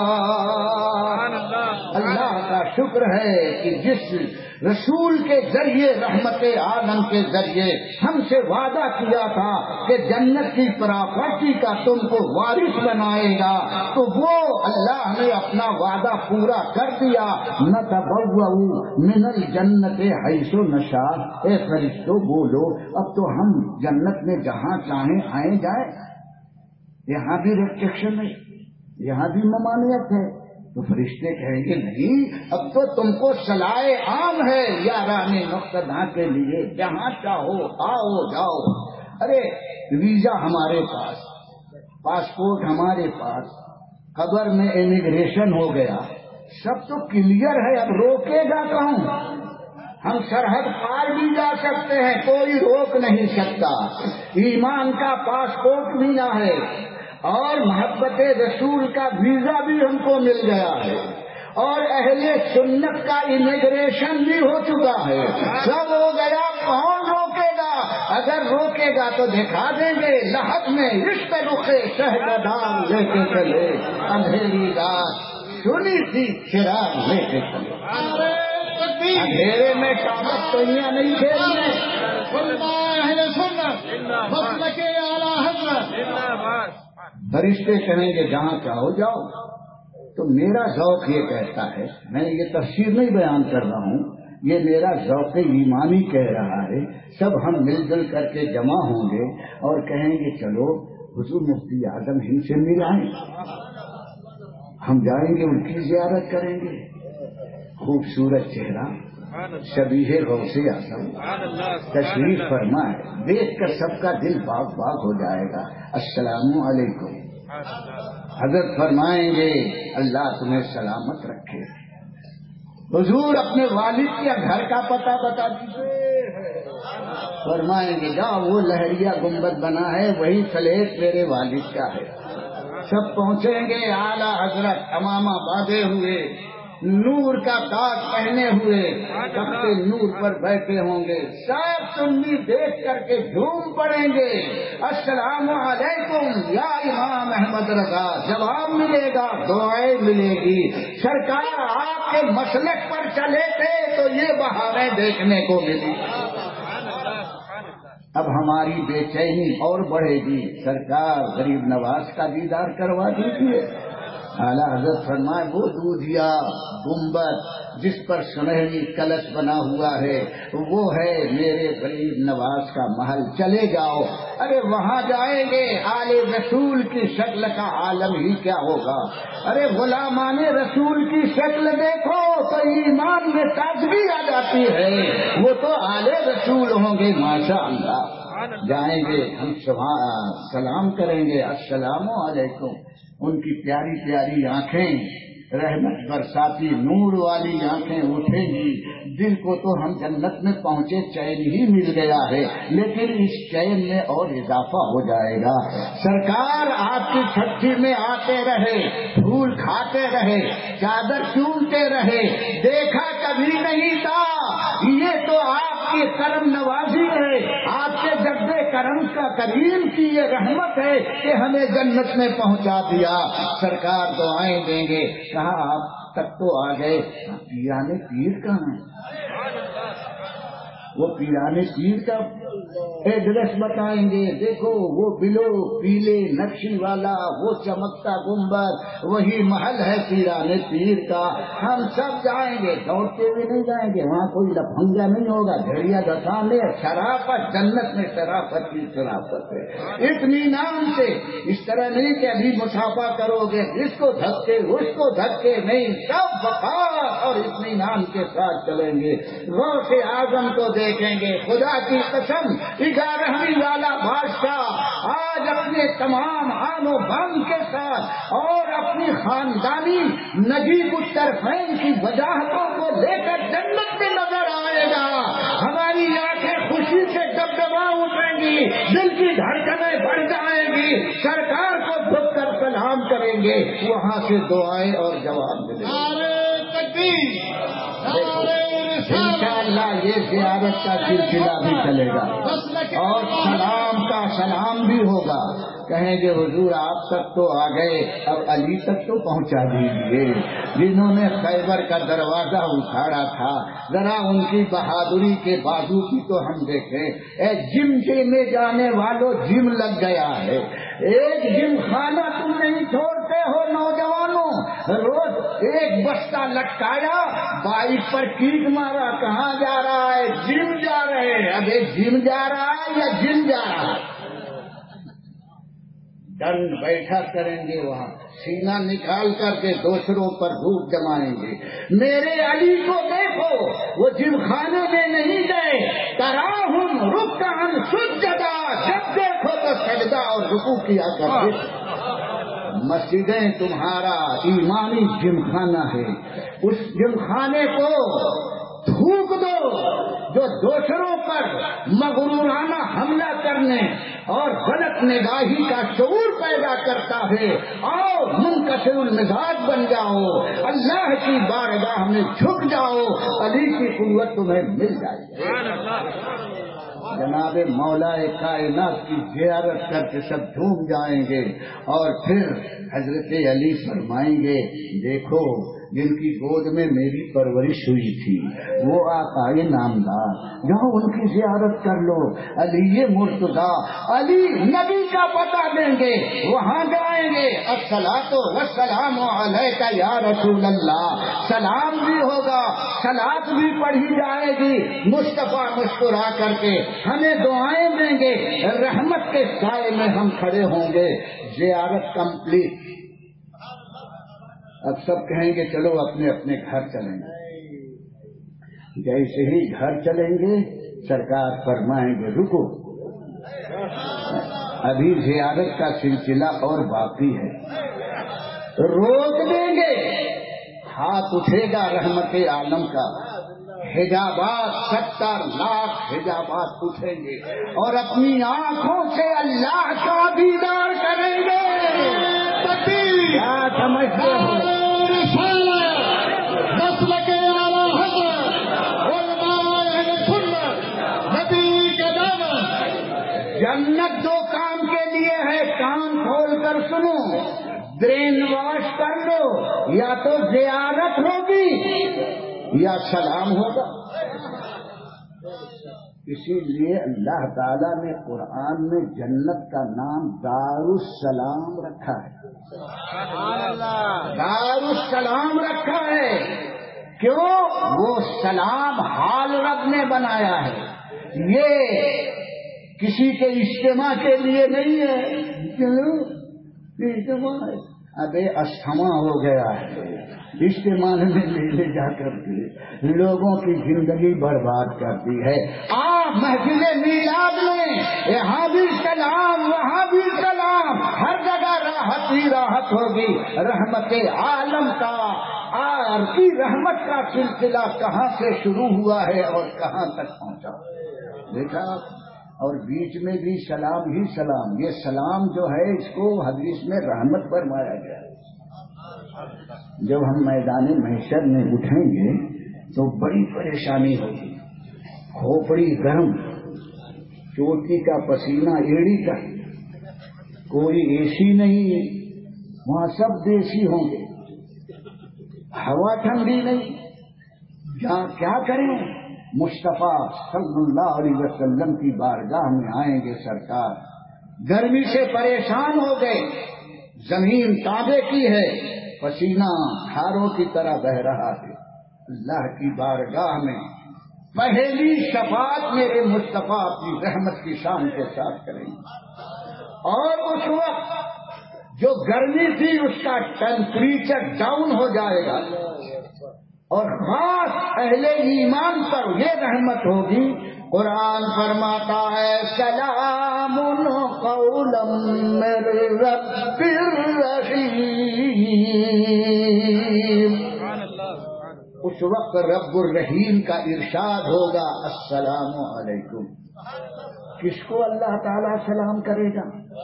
اللہ کا شکر ہے کہ جس رسول کے ذریعے رحمت عالم کے ذریعے ہم سے وعدہ کیا تھا کہ جنت کی پراپرٹی کا تم کو وارث بنائے گا، تو وہ اللہ نے اپنا وعدہ پورا کر دیا۔ نتبوأ من الجنت حیث نشاء، اے فرشتوں بولو اب تو ہم جنت میں جہاں چاہیں آئے جائیں، یہاں بھی ریسٹرکشن ہے، یہاں بھی ممانعت ہے، تو فرشتے کہیں گے نہیں، اب تو تم کو صلاح عام ہے یارانے مقتدیٰ کے لیے، جہاں چاہو آؤ جاؤ۔ ارے ویزا ہمارے پاس، پاسپورٹ ہمارے پاس، قبر میں امیگریشن ہو گیا، سب تو کلیئر ہے، اب روکے گا کون؟ ہم سرحد پار بھی جا سکتے ہیں، کوئی روک نہیں سکتا۔ ایمان کا پاسپورٹ بھی نہ ہے اور محبت رسول کا ویزا بھی ہم کو مل گیا ہے، اور اہل سنت کا امیگریشن بھی ہو چکا ہے، سب ہو گیا، کون روکے گا؟ اگر روکے گا تو دکھا دیں گے لحد میں عشق رخے شہزادار لے کے چلے، اندھیری رات سنی تھی چراغ لے کے چلے۔ اندھیرے میں کاغذ تویاں نہیں کھیلنے۔ فرشتے کہیں گے جہاں چاہو جاؤ۔ تو میرا ذوق یہ کہتا ہے، میں یہ تفسیر نہیں بیان کر رہا ہوں، یہ میرا ذوق ایمانی کہہ رہا ہے، سب ہم مل جل کر کے جمع ہوں گے اور کہیں گے چلو حضور مفتی اعظم ہند سے مل آئیں، ہم جائیں گے ان کی زیارت کریں گے، خوبصورت چہرہ شبیہ غوث اعظم تشریف فرمائے، دیکھ کر سب کا دل باغ باغ ہو جائے گا۔ السلام علیکم، حضرت فرمائیں گے اللہ تمہیں سلامت رکھے۔ حضور اپنے والد کے گھر کا پتہ بتا دیجیے، فرمائیں گے جاؤ وہ لہریا گنبد بنا ہے وہی سلیٹ میرے والد کا ہے۔ سب پہنچیں گے، اعلیٰ حضرت امامہ باندھے ہوئے، نور کا تاج پہنے ہوئے، تخت نور پر بیٹھے ہوں گے، سب سنی دیکھ کر کے جھوم پڑیں گے، السلام علیکم یا امام احمد رضا، جواب ملے گا، دعائیں ملے گی، سرکار آپ کے مسلک پر چلے تھے تو یہ بہاریں دیکھنے کو ملی۔ اب ہماری بے چینی اور بڑھے گی، سرکار غریب نواز کا دیدار کروا دیجیے۔ اعلیٰ حضرت فرمائے وہ دودھیا گنبد جس پر سنہری کلش بنا ہوا ہے وہ ہے میرے غریب نواز کا محل، چلے جاؤ۔ ارے وہاں جائیں گے، آل رسول کی شکل کا عالم ہی کیا ہوگا۔ ارے غلامان رسول کی شکل دیکھو تو ایمان میں تازگی آ جاتی ہے، وہ تو آل رسول ہوں گے ماشاء اللہ۔ جائیں گے ہم سلام کریں گے، السلام علیکم، ان کی پیاری پیاری آنکھیں رحمت برساتی نور والی آنکھیں اٹھیں گی، دل کو تو ہم جنت میں پہنچے چین ہی مل گیا ہے، لیکن اس چین میں اور اضافہ ہو جائے گا۔ سرکار آپ کی چھٹی میں آتے رہے، پھول کھاتے رہے، چادر چومتے رہے، دیکھا کبھی نہیں تھا، یہ تو آپ کی کرم نوازی ہے، آپ کے جد کرم کا کریم کی یہ رحمت ہے کہ ہمیں جنت میں پہنچا دیا۔ سرکار دعائیں دیں گے، کہا آپ تک تو آ گئے، پیرانے پیر کہاں ہیں؟ وہ پیرانے پیر کا ایڈریس بتائیں گے، دیکھو وہ بلو پیلے نقشی والا وہ چمکتا گنبد وہی محل ہے پیرانے پیر کا۔ ہم سب جائیں گے، دوڑتے ہوئے نہیں جائیں گے، وہاں کوئی لفنگا نہیں ہوگا، گھڑیا دکان ہے، شرافت جنت میں شرافت کی شرافت ہے، اطمینان سے، اس طرح نہیں کہ ابھی مسافہ کرو گے اس کو دھکے اس کو دھکے نہیں، سب وقار اور اطمینان کے ساتھ چلیں گے، غوث اعظم کو دیکھیں گے۔ خدا کی قسم گیارہویں والا بادشاہ آج اپنے تمام آن و بان کے ساتھ اور اپنی خاندانی نجیب الطرفین کی وجاہتوں کو لے کر جنت میں نظر آئے گا، ہماری آنکھیں خوشی سے دبدبا اٹھیں گی، دل کی دھڑکنیں بڑھ جائیں گی، سرکار کو جھک کر سلام کریں گے، وہاں سے دعائیں اور جواب ملیں گے۔ انشاءاللہ یہ زیارت کا سلسلہ بھی چلے گا اور سلام کا سلام بھی ہوگا، کہیں گے حضور آپ تک تو آ گئے، اب علی تک تو پہنچا دیجیے، جنہوں نے خیبر کا دروازہ اکھاڑا تھا، ذرا ان کی بہادری کے بازو کی تو ہم دیکھیں۔ اے جم میں جانے والوں جم لگ گیا ہے، ایک جم خانہ تم نہیں چھوڑتے ہو نوجوانوں، روز ایک بستہ لٹکایا، بائک پر کیک مارا، کہاں جا رہا ہے؟ جم جا رہے ہیں۔ اب ایک جم جا رہا ہے یا جم جا رہا ہے؟ ڈنڈ بیٹھا کریں گے وہاں، سینہ نکال کر کے دوسروں پر روپ جمائیں گے. میرے علی کو دیکھو، وہ جم خانے میں نہیں گئے، تراہم رکعن سجدا، جب دیکھو تو سجدہ اور رکوع کیا کرتے. مسجدیں تمہارا ایمانی جم خانہ ہے، اس جم خانے کو تھوک دو جو دوسروں پر مغرورانہ حملہ کرنے اور غلط نگاہی کا شعور پیدا کرتا ہے. آؤ منکسر المزاج بن جاؤ، اللہ کی بارگاہ میں جھک جاؤ، علی کی قوت تمہیں مل جائے گی. جناب مولا کائنات کی زیارت کر کے سب جھوم جائیں گے، اور پھر حضرت علی فرمائیں گے دیکھو جن کی گود میں میری پرورش ہوئی تھی وہ آقائے نامدار، جاؤ ان کی زیارت کر لو. علی مرتضیٰ، علی نبی کا پتہ دیں گے، وہاں جائیں گے. الصلاۃ والسلام علیک یا رسول اللہ، سلام بھی ہوگا، صلاۃ بھی پڑھی جائے گی. مصطفیٰ مسکرا کر کے ہمیں دعائیں دیں گے، رحمت کے سائے میں ہم کھڑے ہوں گے. زیارت کمپلیٹ. اب سب کہیں گے چلو اپنے اپنے گھر چلیں گے. جیسے ہی گھر چلیں گے سرکار فرمائیں گے رکو، ابھی زیارت کا سلسلہ اور باقی ہے. روک دیں گے، ہاتھ اٹھے گا رحمت عالم کا، حجابات ستر لاکھ حجابات اٹھیں گے اور اپنی آنکھوں سے اللہ کا دیدار کریں گے. کیا سمجھتے ہو؟ جنت دو کام کے لیے ہے، کان کھول کر سنو، برین واش کر لو. یا تو زیارت ہوگی یا سلام ہوگا. اسی لیے اللہ تعالیٰ نے قرآن میں جنت کا نام دارالسلام رکھا ہے. دارالسلام رکھا ہے کیوں؟ وہ سلام حال رب نے بنایا ہے، یہ کسی کے اجتماع کے لیے نہیں ہے. اجتماع ابے استھما ہو گیا ہے، اجتماع میں لے لے جا کر کے لوگوں کی زندگی برباد کرتی ہے. آ محفل میلاد میں یہاں بھی سلام وہاں بھی سلام، ہر جگہ راحت ہی راحت ہوگی. رحمت عالم کا آر کی رحمت کا سلسلہ کہاں سے شروع ہوا ہے اور کہاں تک پہنچا دیکھا. اور بیچ میں بھی سلام ہی سلام. یہ سلام جو ہے اس کو حدیث میں رحمت فرمایا گیا. جب ہم میدان محشر میں اٹھیں گے تو بڑی پریشانی ہوگی. کھوپڑی گرم، چوٹی کا پسینہ ایڑی کا، کوئی اے سی نہیں، وہاں سب دیسی ہوں گے، ہوا ٹھنڈی نہیں. کیا کریں؟ مصطفیٰ صلی اللہ علیہ وسلم کی بارگاہ میں آئیں گے. سرکار گرمی سے پریشان ہو گئے، زمین تابے کی ہے، پسینہ دھاروں کی طرح بہ رہا ہے. اللہ کی بارگاہ میں پہلی شفاعت میرے مصطفیٰ اپنی رحمت کی شان کے ساتھ کریں گے. اور اس وقت جو گرمی تھی اس کا ٹیمپریچر ڈاؤن ہو جائے گا، اور خاص اہل ایمان پر یہ رحمت ہوگی. قرآن فرماتا ہے سلام قولا من رب الرحیم. اس وقت رب الرحیم کا ارشاد ہوگا السلام علیکم. کس کو اللہ تعالیٰ سلام کرے گا؟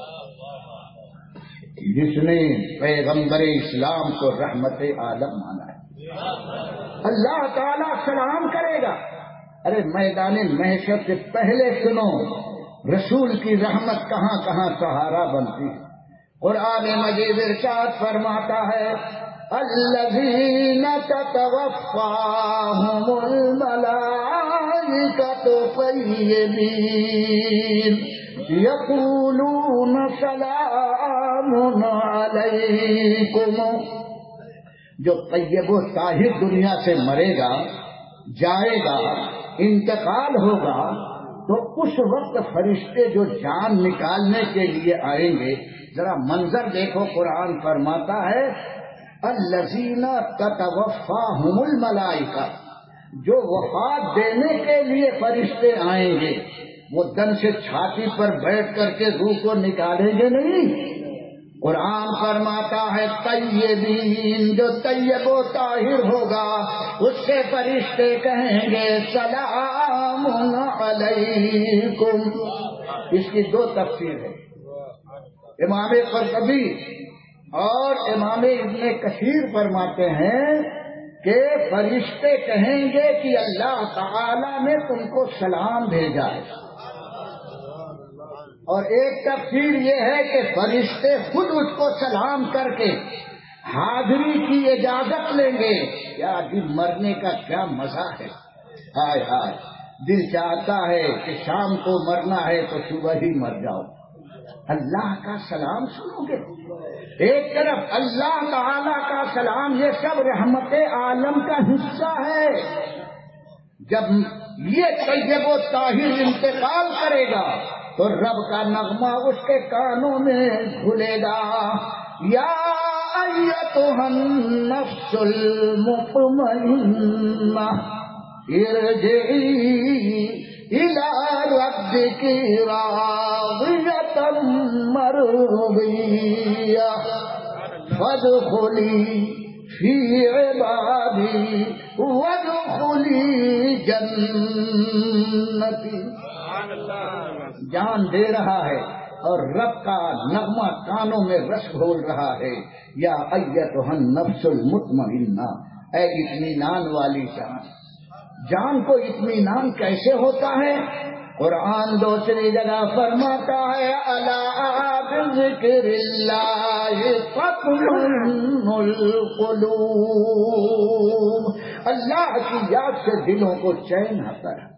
جس نے پیغمبر اسلام کو رحمت عالم مانا ہے. اللہ تعالیٰ سلام کرے گا. ارے میدان محشر سے پہلے سنو رسول کی رحمت کہاں کہاں سہارا بنتی ہے. قرآن مجید ارشاد فرماتا ہے الذین تتوفاہم الملائکۃ طیبین یقولون سلام علیکم. جو طیب و طاہر دنیا سے مرے گا، جائے گا، انتقال ہوگا، تو اس وقت فرشتے جو جان نکالنے کے لیے آئیں گے، ذرا منظر دیکھو، قرآن فرماتا ہے الذین تتوفاہم الملائکہ، جو وفات دینے کے لیے فرشتے آئیں گے وہ دم سے چھاتی پر بیٹھ کر کے روح کو نکالیں گے نہیں۔ قرآن فرماتا ہے طیبین، جو طیب و طاہر ہوگا اس سے فرشتے کہیں گے سلام علیکم۔ اس کی دو تفسیر ہے، امام قرطبی اور امام ابن کثیر فرماتے ہیں کہ فرشتے کہیں گے کہ اللہ تعالی نے تم کو سلام بھیجا ہے، اور ایک تفسیر یہ ہے کہ فرشتے خود اس کو سلام کر کے حاضری کی اجازت لیں گے۔ کیا دل مرنے کا کیا مزہ ہے، ہائے ہائے، دل چاہتا ہے کہ شام کو مرنا ہے تو صبح ہی مر جاؤ، اللہ کا سلام سنو گے۔ ایک طرف اللہ تعالی کا سلام، یہ سب رحمت عالم کا حصہ ہے۔ جب یہ طیب و طاہر انتقال کرے گا تو رب کا نغمہ اس کے کانوں میں گھلے گا، یا ایتھا النفس المطمئنہ ارجعی الی ربک راضیۃ مرضیہ فادخلی فی عبادی وادخلی جنتی۔ جان دے رہا ہے اور رب کا نغمہ کانوں میں رس گھول رہا ہے، یا ایتھا النفس المطمئنہ، اے اطمینان والی جان۔ جان کو اطمینان کیسے ہوتا ہے؟ قرآن دوسری جگہ فرماتا ہے الا بذکر اللہ تطمئن القلوب، اللہ کی یاد سے دلوں کو چین آتا ہے۔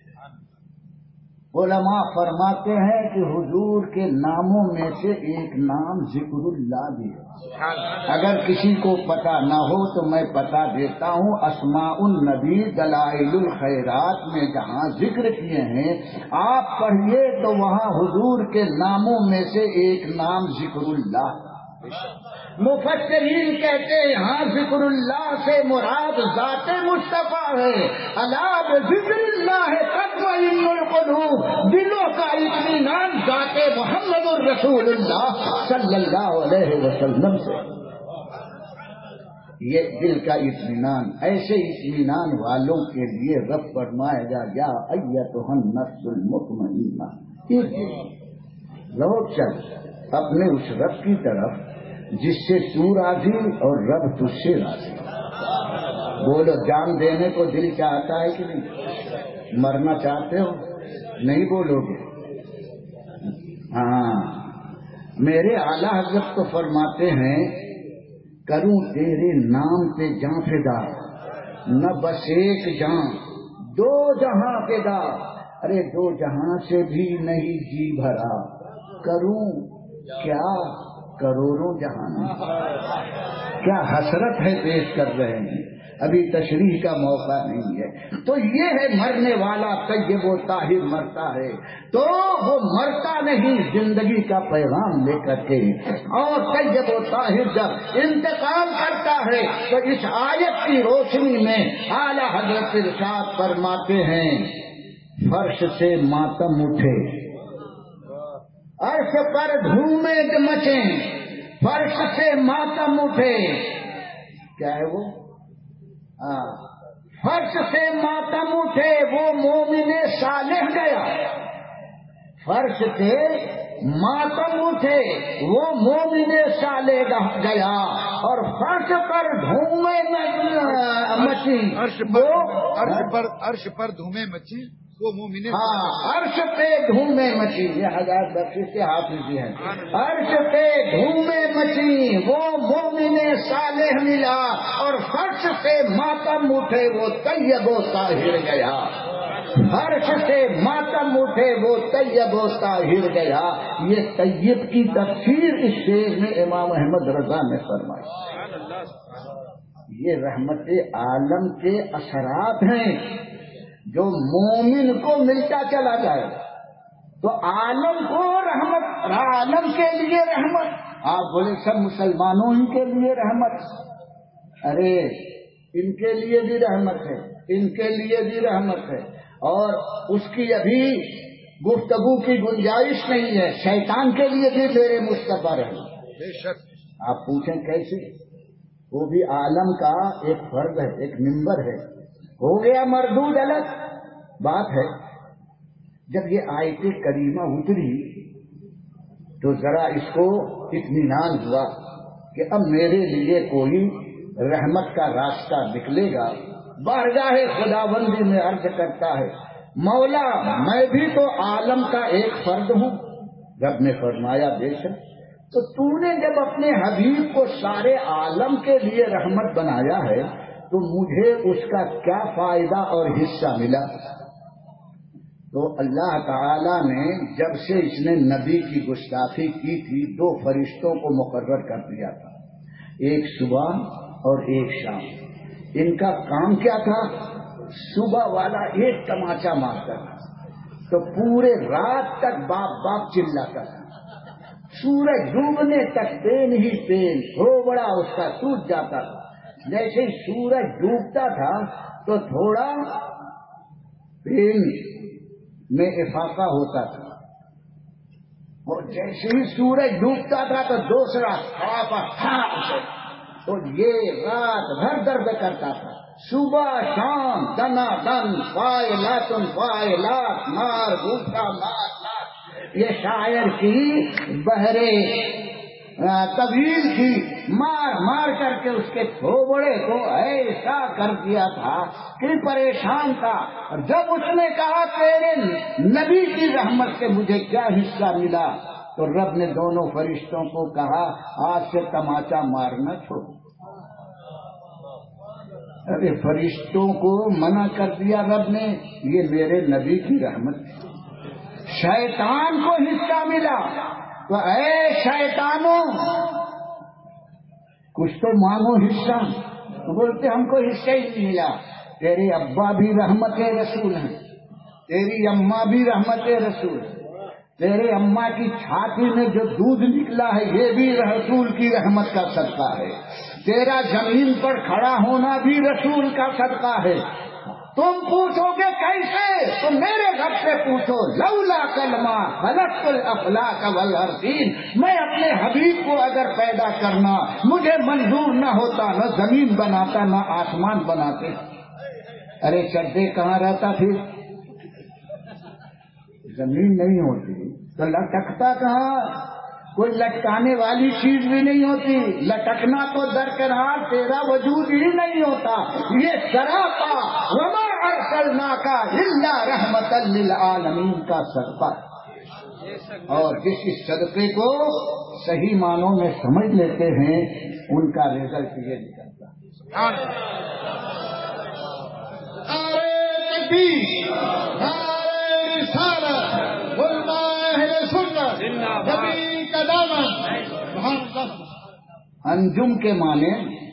علماء فرماتے ہیں کہ حضور کے ناموں میں سے ایک نام ذکر اللہ بھی ہے۔ اگر کسی کو پتہ نہ ہو تو میں پتہ دیتا ہوں، اسماء النبی دلائل الخیرات میں جہاں ذکر کیے ہیں آپ پڑھیے تو وہاں حضور کے ناموں میں سے ایک نام ذکر اللہ۔ مفسرین کہتے ہیں ہاں ذکر اللہ سے مراد ذات مصطفیٰ ہے، الا بذکر اللہ تطمئن القلوب، دلوں کا اطمینان ذات محمد الرسول اللہ صلی اللہ علیہ وسلم سے۔ یہ دل کا اطمینان، ایسے اطمینان والوں کے لیے رب فرمائے گا یا ایتھا النفس المطمئنہ، لوٹ چل اپنے اس رب کی طرف جس سے تو راضی اور رب تجھ سے راضی۔ بولو، جان دینے کو دل چاہتا ہے کہ نہیں؟ مرنا چاہتے ہو؟ نہیں بولو گے؟ ہاں، میرے اعلیٰ حضرت تو فرماتے ہیں کروں تیرے نام پہ جاں فدا، نہ بس ایک جاں دو جہاں فدا، ارے دو جہاں سے بھی نہیں جی بھرا، کروں کیا کروڑوں جہان۔ کیا حسرت ہے پیش کر رہے ہیں، ابھی تشریح کا موقع نہیں ہے۔ تو یہ ہے مرنے والا طیب و طاہر مرتا ہے تو وہ مرتا نہیں، زندگی کا پیغام لے کر کے، اور طیب و طاہر جب انتقال کرتا ہے تو اس آیت کی روشنی میں اعلیٰ حضرت ارشاد فرماتے ہیں فرش سے ماتم اٹھے، عرش پر دھومیں مچیں، فرش سے ماتم اٹھے، کیا ہے وہ؟ فرش سے ماتم اٹھے وہ مومن صالح گیا، فرش سے ماتم اٹھے وہ مومن صالح گیا، اور فرش پر دھومیں مچی، عرش پر دھومیں مچی وہ مومن، ہاں عرش پہ دھومیں مچی، یہ ہزار بخشش سے حافظ ہیں، عرش پہ دھومیں مچی وہ مومن صالح ملا، اور فرش سے ماتم اٹھے وہ طیب و طاہر گیا، فرش سے ماتم اٹھے وہ طیب و طاہر گیا۔ یہ طیب کی تفسیر اس شعر میں امام احمد رضا نے فرمائی۔ یہ رحمت عالم کے اثرات ہیں جو مومن کو ملتا چلا جائے تو عالم کو رحمت، عالم کے لیے رحمت. آپ بولے سب مسلمانوں ہی کے لیے رحمت. ارے ان کے لیے بھی رحمت ہے، ان کے لیے بھی رحمت ہے، اور اس کی ابھی گفتگو کی گنجائش نہیں ہے. شیطان کے لیے بھی میرے مصطفیٰ رہے. بے شک. آپ پوچھیں کیسے؟ وہ بھی عالم کا ایک فرد ہے، ایک ممبر ہے. ہو گیا مردود الگ بات ہے. جب یہ آیت کریمہ اتری تو ذرا اس کو اطمینان ہوا کہ اب میرے لیے کوئی رحمت کا راستہ نکلے گا. بارگاہ خداوندی میں عرض کرتا ہے مولا میں بھی تو عالم کا ایک فرد ہوں. رب نے فرمایا بے شک. تو تو نے جب اپنے حبیب کو سارے عالم کے لیے رحمت بنایا ہے تو مجھے اس کا کیا فائدہ اور حصہ ملا؟ تو اللہ تعالی نے جب سے اس نے نبی کی گستاخی کی تھی دو فرشتوں کو مقرر کر دیا تھا، ایک صبح اور ایک شام. ان کا کام کیا تھا؟ صبح والا ایک تماچا مارتا تھا تو پورے رات تک باپ باپ چلاتا تھا. سورج ڈوبنے تک پین ہی پین ہو بڑا اس کا ٹوٹ جاتا تھا. جیسے ہی سورج ڈوبتا تھا تو تھوڑا پین میں افاقہ ہوتا تھا، اور جیسے ہی سورج ڈوبتا تھا تو دوسرا تو یہ رات بھر درد کرتا تھا. صبح شام دنا دن فائلات فائلات مار گوٹا مار مار. یہ شاعر کی بہرے طویل کی مار مار کر کے اس کے تھوبڑے کو ایسا کر دیا تھا کہ پریشان تھا. اور جب اس نے کہا تیرے نبی کی رحمت سے مجھے کیا حصہ ملا تو رب نے دونوں فرشتوں کو کہا آج سے تماچا مارنا چھوڑ. ارے فرشتوں کو منع کر دیا رب نے، یہ میرے نبی کی رحمت. شیطان کو حصہ ملا تو اے شیطانوں کچھ تو مانگو حصہ. تو بولتے ہم کو حصہ ہی نہیں ملا. تیرے ابا بھی رحمت رسول ہیں، تیری اماں بھی رحمت رسول ہے، تیرے اماں کی چھاتی میں جو دودھ نکلا ہے یہ بھی رسول کی رحمت کا صدقہ ہے، تیرا زمین پر کھڑا ہونا بھی رسول کا صدقہ ہے. تم پوچھو گے کیسے تو میرے رب سے پوچھو. لولا کلمہ خلقت الافلاک والارضین. میں اپنے حبیب کو اگر پیدا کرنا مجھے منظور نہ ہوتا نہ زمین بناتا نہ آسمان بناتے. ارے چڈے کہاں رہتا پھر؟ زمین نہیں ہوتی تو لٹکتا کہاں؟ کوئی لٹکانے والی چیز بھی نہیں ہوتی. لٹکنا تو درکنار تیرا وجود ہی نہیں ہوتا. یہ سراپا وما ارسلناک الا رحمت للعالمین کا صدقہ. اور جس اس صدقے کو صحیح معنوں میں سمجھ لیتے ہیں ان کا رزلٹ یہ نکلتا ہے. انجم کے معنی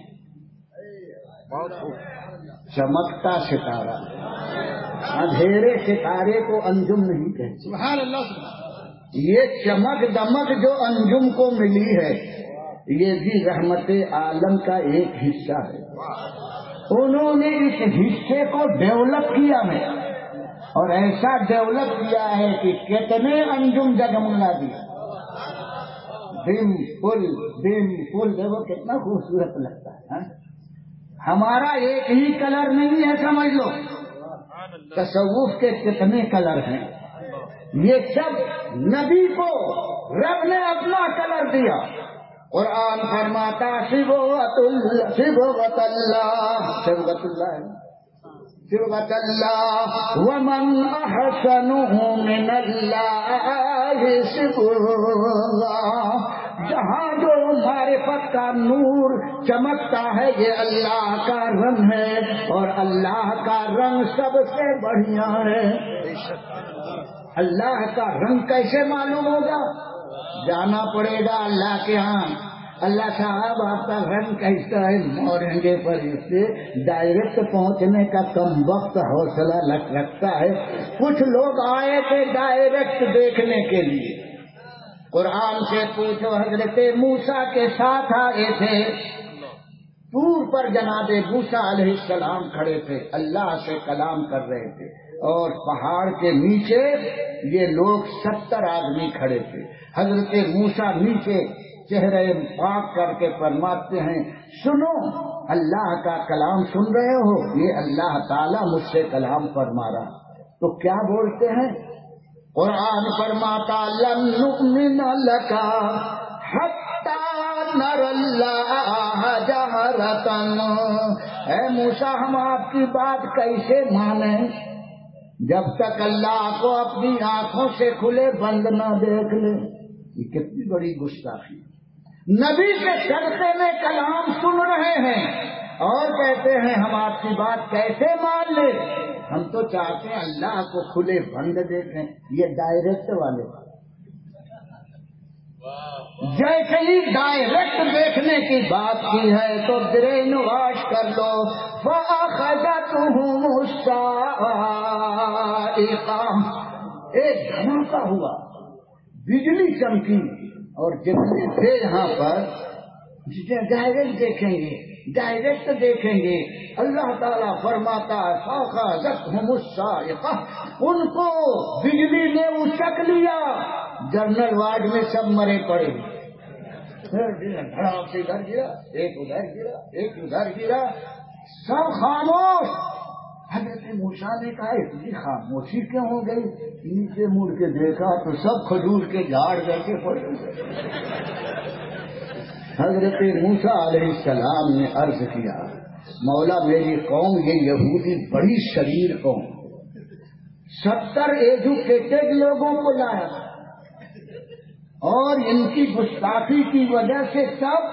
چمکتا ستارہ. اندھیرے ستارے کو انجم نہیں کہتے. سبحان اللہ. یہ چمک دمک جو انجم کو ملی ہے یہ بھی رحمت عالم کا ایک حصہ ہے. انہوں نے اس حصے کو ڈیولپ کیا ہے اور ایسا ڈیولپ کیا ہے کہ کتنے انجم جگمگا دیا. دم پل دم پل دیکھو کتنا خوبصورت لگتا ہے. ہمارا ایک ہی کلر نہیں ہے سمجھ لو. تصوف کے کتنے کلر ہیں. یہ سب نبی کو رب نے اپنا کلر دیا. قرآن فرماتا صبغت اللہ صبغت اللہ صبغت اللہ صبغت اللہ ومن احسن من اللہ صبغا. جہاں جو معرفت کا نور چمکتا ہے یہ اللہ کا رنگ ہے اور اللہ کا رنگ سب سے بڑھیا ہے. اللہ کا رنگ کیسے معلوم ہوگا؟ جانا پڑے گا اللہ کے ہاں. اللہ صاحب آپ کا رنگ کیسا ہے؟ مورنگے پر اس سے ڈائریکٹ پہنچنے کا کم وقت حوصلہ رکھتا ہے. کچھ لوگ آئے تھے ڈائریکٹ دیکھنے کے لیے. قرآن سے پوچھو، حضرت موسیٰ کے ساتھ آئے تھے. طور پر جناب موسیٰ علیہ السلام کھڑے تھے، اللہ سے کلام کر رہے تھے، اور پہاڑ کے نیچے یہ لوگ ستر آدمی کھڑے تھے. حضرت موسیٰ نیچے چہرے پاک کر کے فرماتے ہیں، سنو، اللہ کا کلام سن رہے ہو؟ یہ اللہ تعالیٰ مجھ سے کلام فرما رہا. تو کیا بولتے ہیں؟ قرآن فرماتا لن نؤمن لک حتی نری اللہ جہرۃ. اے موسیٰ، ہم آپ کی بات کیسے مانیں جب تک اللہ کو اپنی آنکھوں سے کھلے بند نہ دیکھ لے. یہ کتنی بڑی گستاخی. نبی کے صدقے میں کلام سن رہے ہیں اور کہتے ہیں ہم آپ کی بات کیسے مان لیں؟ ہم تو چاہتے ہیں اللہ کو کھلے بند دیکھیں. یہ ڈائریکٹ والے جیسے ہی ڈائریکٹ دیکھنے کی بات کی ہے تو برین واش کر لو. فَأَخَذَتْهُمُ الصَّاعِقَةُ. ایک دھماکہ ہوا، بجلی چمکی، اور جتنے تھے یہاں پر ڈائریکٹ دیکھیں گے ڈائریکٹ دیکھیں گے. اللہ تعالیٰ فرماتا ہے فَأَخَذَتْهُمُ الصَّاعِقَةُ. ان کو بجلی نے اچک لیا. جنرل وارڈ میں سب مرے پڑے، دھڑام سے ادھر گرا، ایک ادھر گرا، ایک ادھر گرا، سب خاموش. حضرت موسیٰ نے کہا اتنی خاموشی کیوں ہو گئی؟ نیچے مڑ کے دیکھا تو سب کھجور کے جھاڑ کر کے پڑے. حضرت موسیٰ علیہ السلام نے عرض کیا، مولا میری قوم یہ یہودی بڑی شریر قوم، ستر ایجوکیٹڈ لوگوں کو لایا اور ان کی گستاخی کی وجہ سے سب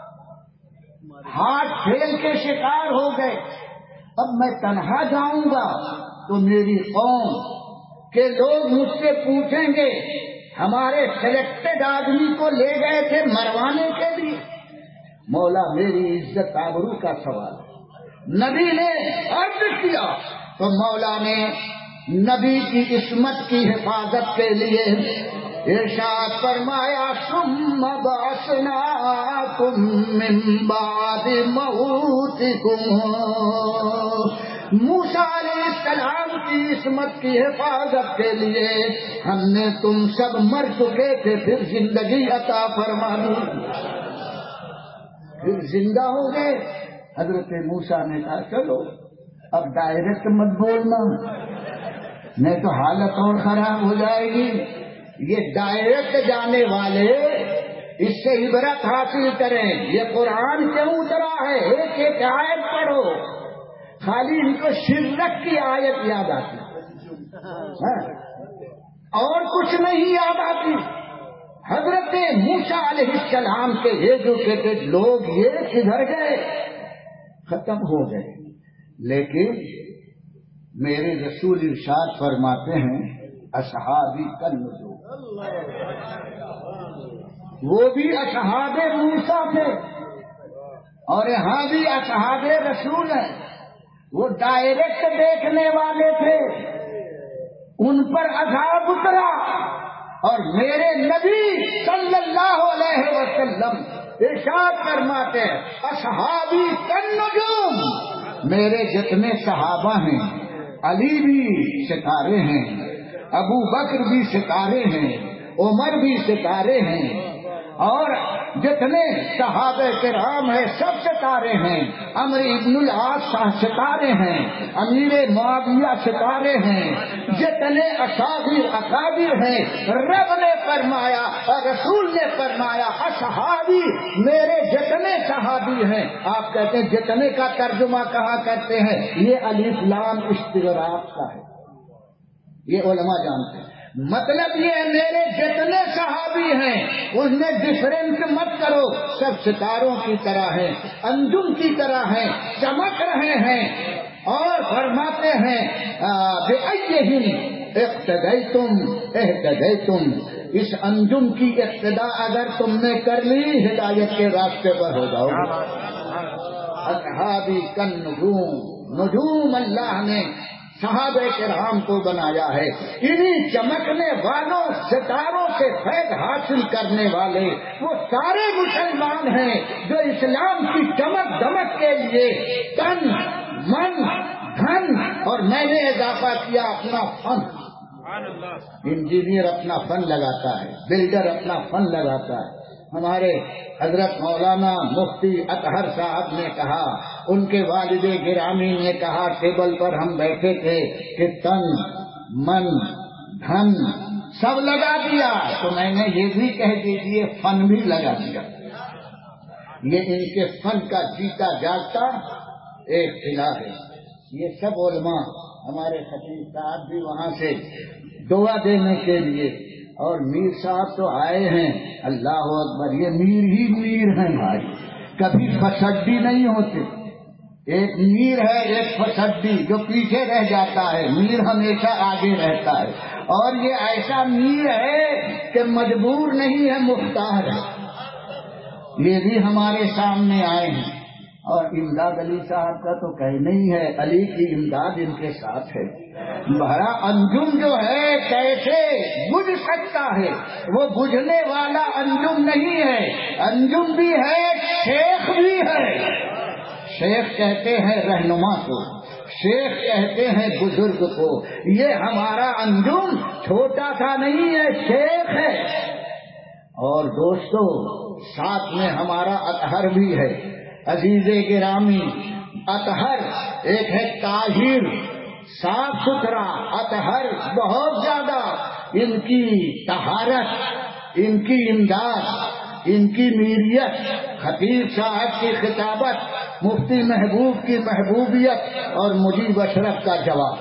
ہاتھ پھیل کے شکار ہو گئے. اب میں تنہا جاؤں گا تو میری قوم کے لوگ مجھ سے پوچھیں گے ہمارے سلیکٹڈ آدمی کو لے گئے تھے مروانے کے لیے. مولا میری عزت آبرو کا سوال. نبی نے عرض کیا تو مولا نے نبی کی عصمت کی حفاظت کے لیے ارشاد فرمایا ثم بعثناکم من بعد موتکم. موسیٰ علیہ السلام کی عصمت کی حفاظت کے لیے ہم نے تم سب مر چکے تھے پھر زندگی عطا فرما دی، پھر زندہ ہو گئے. حضرت موسیٰ نے کہا چلو اب ڈائریکٹ مت بولنا نہیں تو حالت اور خراب ہو جائے گی. یہ ڈائریکٹ جانے والے اس سے عبرت حاصل کریں. یہ قرآن کیوں اترا ہے؟ ایک ایک آیت پڑھو، خالی ان کو شرک کی آیت یاد آتی اور کچھ نہیں یاد آتی. حضرت موسیٰ علیہ السلام کے ایجوکیٹڈ لوگ یہ کدھر گئے؟ ختم ہو گئے. لیکن میرے رسول ارشاد فرماتے ہیں اصحابی کالنجوم، وہ بھی اصحاب موسیٰ تھے اور یہاں بھی اصحاب رسول ہیں. وہ ڈائریکٹ دیکھنے والے تھے، ان پر عذاب اترا اور میرے نبی صلی اللہ علیہ وسلم ارشاد فرماتے ہیں اصحابی کالنجوم. میرے جتنے صحابہ ہیں، علی بھی ستارے ہیں، ابو بکر بھی ستارے ہیں، عمر بھی ستارے ہیں، اور جتنے صحابہ کرام ہیں سب ستارے ہیں. عمرو ابن العاص ستارے ہیں، امیر معاویہ ستارے ہیں، جتنے اصحابی اکابر ہیں. رب نے فرمایا اور رسول نے فرمایا اصحابی، میرے جتنے صحابی ہیں. آپ کہتے ہیں جتنے کا ترجمہ کہاں کرتے ہیں؟ یہ الف لام استغراق کا ہے، یہ علماء جانتے ہیں. مطلب یہ ہے میرے جتنے صحابی ہیں اس میں ڈفرینس مت کرو، سب ستاروں کی طرح ہیں، انجم کی طرح ہیں، چمک رہے ہیں. اور فرماتے ہیں بِأَيِّهِمْ اقتدیتم اہتدیتم، اس انجم کی ابتدا اگر تم نے کر لی ہدایت کے راستے پر ہو جاؤ گے. اصحابی کن نجوم، نجوم اللہ نے صحابہ کرام کو بنایا ہے. انہی چمکنے والوں ستاروں سے فیض حاصل کرنے والے وہ سارے مسلمان ہیں جو اسلام کی چمک دمک کے لیے تن من دھن اور میں نے اضافہ کیا اپنا فن. انجینئر اپنا فن لگاتا ہے، بلڈر اپنا فن لگاتا ہے. ہمارے حضرت مولانا مفتی اطہر صاحب نے کہا، ان کے والد گرامی نے کہا، ٹیبل پر ہم بیٹھے تھے کہ تن من دھن سب لگا دیا، تو میں نے یہ بھی کہہ دیجیے فن بھی لگا دیا. یہ ان کے فن کا جیتا جاگتا ایک قلعہ ہے. یہ سب علماء، ہمارے خطیب صاحب بھی وہاں سے دعا دینے کے لیے، اور میر صاحب تو آئے ہیں. اللہ اکبر، یہ میر ہی میر ہیں بھائی، کبھی فسڈی نہیں ہوتے. ایک میر ہے، ایک فسڈی جو پیچھے رہ جاتا ہے، میر ہمیشہ آگے رہتا ہے. اور یہ ایسا میر ہے کہ مجبور نہیں ہے، مختار ہے. یہ بھی ہمارے سامنے آئے ہیں. اور امداد علی صاحب کا تو کہنا ہی ہے، علی کی امداد ان کے ساتھ ہے. بڑا انجم جو ہے کیسے بجھ سکتا ہے؟ وہ بجھنے والا انجم نہیں ہے، انجم بھی ہے، شیخ بھی ہے. شیخ کہتے ہیں رہنما کو، شیخ کہتے ہیں بزرگ کو. یہ ہمارا انجم چھوٹا سا نہیں ہے، شیخ ہے. اور دوستو ساتھ میں ہمارا اطہر بھی ہے. عزیز گرامی، اطہر ایک ہے طاہر، صاف ستھرا. اطہر بہت زیادہ ان کی طہارت، ان کی امداد، ان کی میریت، خطیب صاحب کی خطابت، مفتی محبوب کی محبوبیت اور مجیب اشرف کا جواب،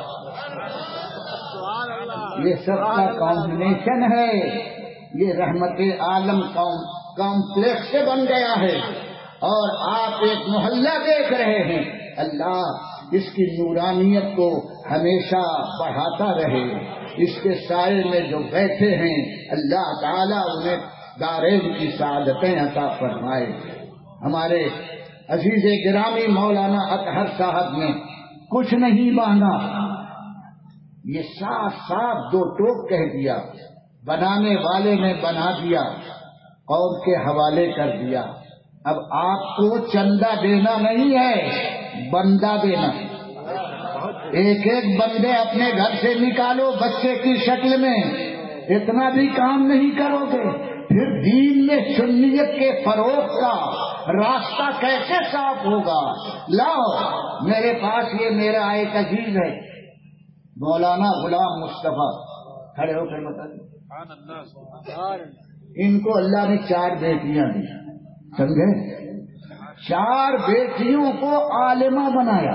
یہ سب کا کمبینیشن ہے. یہ رحمت عالم کمپلیکس سے بن گیا ہے. اور آپ ایک محلہ دیکھ رہے ہیں. اللہ اس کی نورانیت کو ہمیشہ بڑھاتا رہے. اس کے سائے میں جو بیٹھے ہیں اللہ تعالیٰ انہیں دارین کی سعادتیں عطا فرمائے. ہمارے عزیز گرامی مولانا اطہر صاحب نے کچھ نہیں باندھا، یہ صاف صاف دو ٹوک کہہ دیا. بنانے والے نے بنا دیا، قوم کے حوالے کر دیا. اب آپ کو چندہ دینا نہیں ہے، بندہ دینا. ایک ایک بندے اپنے گھر سے نکالو بچے کی شکل میں. اتنا بھی کام نہیں کرو گے پھر دین میں سنیت کے فروغ کا راستہ کیسے صاف ہوگا؟ لاؤ میرے پاس یہ میرا ایک عزیز ہے مولانا غلام مصطفیٰ، کھڑے ہو کر بتا دیں. ان کو اللہ نے چار بیٹیاں دی، سمجھے؟ چار بیٹیوں کو عالمہ بنایا.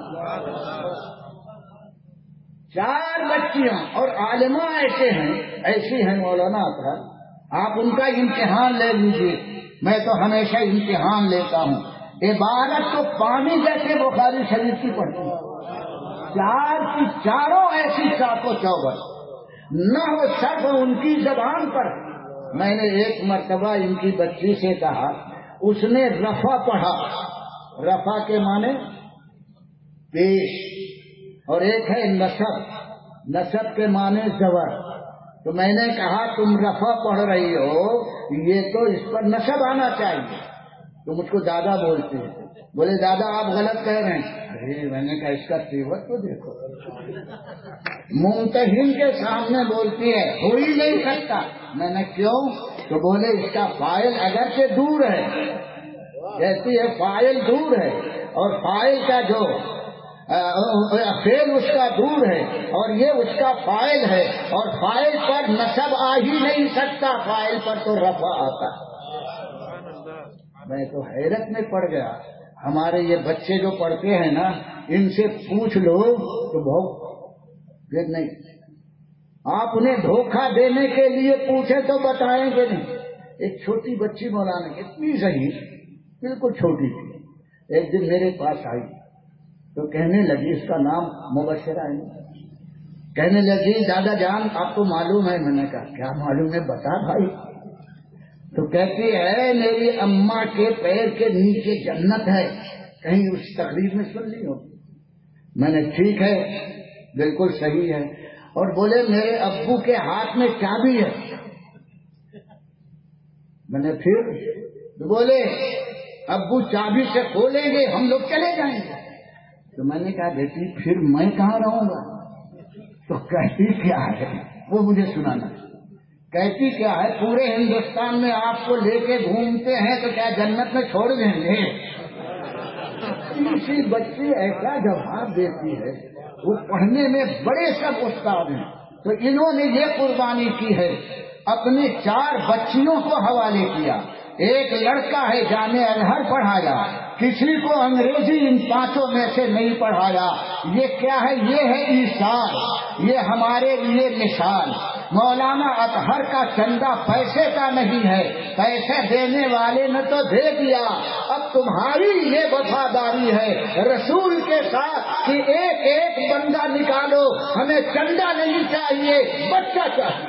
چار بچیاں اور عالمہ ایسے ہیں، ایسی ہیں مولانا اطہر. آپ ان کا امتحان لے لیجیے. میں تو ہمیشہ امتحان لیتا ہوں. عبارت تو پانی جیسے بخاری شریف کی پڑھتی ہے. چار کی چاروں ایسی چاقو چوبر، نہ وہ صرف ان کی زبان پر. میں نے ایک مرتبہ ان کی بچی سے کہا، اس نے رفع پڑھا. رفع کے معنی پیش، اور ایک ہے نصب، نصب کے معنی زبر. تو میں نے کہا تم رفع پڑھ رہی ہو، یہ تو اس پر نصب آنا چاہیے. تو مجھ کو دادا بولتے ہیں. بولے دادا آپ غلط کہہ رہے ہیں. ارے میں نے کہا اس کا صیغت تو دیکھو. ممتحن کے سامنے بولتی ہے ہو ہی نہیں سکتا. میں نے کیوں؟ تو بولے اس کا فاعل اگرچہ دور ہے، کہتی ہے فاعل دور ہے، اور فاعل کا جو فعل اس کا دور ہے، اور یہ اس کا فاعل ہے، اور فاعل پر نصب آ ہی نہیں سکتا، فاعل پر تو رفع آتا. میں تو حیرت میں پڑ گیا. ہمارے یہ بچے جو پڑھتے ہیں نا، ان سے پوچھ لو تو بہت پھر نہیں. آپ انہیں دھوکہ دینے کے لیے پوچھیں تو بتائیں گے نہیں. ایک چھوٹی بچی مولانا اتنی صحیح، بالکل چھوٹی تھی. ایک دن میرے پاس آئی تو کہنے لگی، اس کا نام مبشرہ ہے. کہنے لگی دادا جان آپ کو معلوم ہے؟ میں نے کہا کیا معلوم ہے بتا بھائی. تو کہتی ہے میری اماں کے پیر کے نیچے جنت ہے. کہیں اس تقریر میں سن لی ہو؟ میں نے ٹھیک ہے بالکل صحیح ہے. اور بولے میرے ابو کے ہاتھ میں چابی ہے. میں نے پھر بولے ابو چابی سے کھولیں گے ہم لوگ چلے جائیں گے. تو میں نے کہا بیٹی پھر میں کہاں رہوں گا؟ تو کہتی کیا ہے وہ مجھے سنانا. کہتی کیا ہے پورے ہندوستان میں آپ کو لے کے گھومتے ہیں تو کیا جنت میں چھوڑ دیں گے؟ اسی بچی ایسا جواب دیتی ہے. وہ پڑھنے میں بڑے سب استاد ہیں. تو انہوں نے یہ قربانی کی ہے اپنی چار بچیوں کو حوالے کیا. ایک لڑکا ہے جامعہ ازہر پڑھایا, کسی کو انگریزی ان پانچوں میں سے نہیں پڑھایا. یہ کیا ہے؟ یہ ہے ایثار, یہ ہمارے لیے مثال. مولانا اطہر کا چندہ پیسے کا نہیں ہے, پیسے دینے والے نے تو دے دیا. اب تمہاری یہ وفاداری ہے رسول کے ساتھ کہ ایک ایک بندہ نکالو, ہمیں چندہ نہیں چاہیے بچہ چاہیے.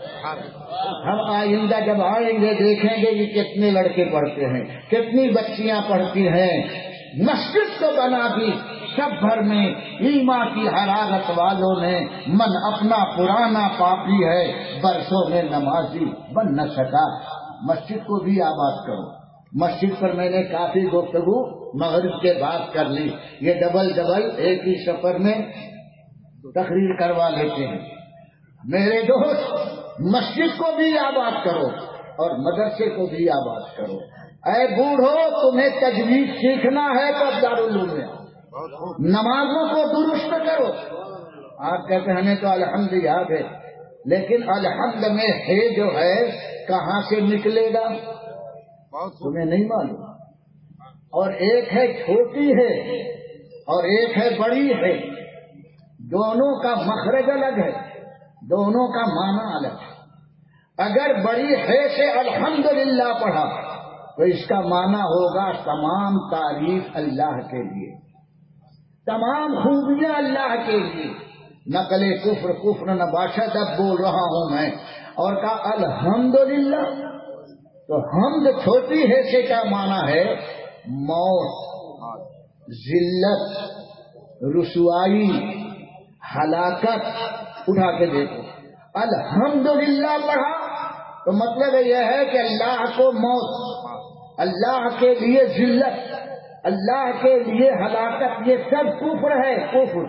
ہم آئندہ جب آئیں گے دیکھیں گے کہ کتنے لڑکے پڑھتے ہیں, کتنی بچیاں پڑھتی ہیں. مسجد تو بنا دی سب بھر میں, ایمان کی حرارت والوں نے من اپنا پرانا پاپی ہے, برسوں میں نمازی بن نہ سکا. مسجد کو بھی آباد کرو. مسجد پر میں نے کافی گفتگو مغرب کے بعد کر لی. یہ ڈبل ڈبل ایک ہی سفر میں تقریر کروا لیتے ہیں. میرے دوست مسجد کو بھی آباد کرو اور مدرسے کو بھی آباد کرو. اے بوڑھو تمہیں تجوید سیکھنا ہے تو دارالعلوم میں نمازوں کو درست کرو. آپ کہتے ہیں ہمیں تو الحمد یاد ہے, لیکن الحمد میں ہے جو ہے کہاں سے نکلے گا تمہیں نہیں معلوم. اور ایک ہے چھوٹی ہے اور ایک ہے بڑی ہے, دونوں کا مخرج الگ ہے, دونوں کا معنی الگ ہے. اگر بڑی ہے سے الحمدللہ پڑھا تو اس کا معنی ہوگا تمام تعریف اللہ کے لیے, تمام خوبیاں اللہ کے لیے. نقل کفر کفر نباشد اب بول رہا ہوں میں, اور کہا الحمدللہ. تو حمد چھوٹی ہے سے کیا معنی ہے؟ موت, ذلت, رسوائی, ہلاکت. اٹھا کے دیکھو الحمدللہ پڑھا تو مطلب یہ ہے کہ اللہ کو موت, اللہ کے لیے ذلت, اللہ کے لیے ہلاکت, یہ سب کفر ہے کفر.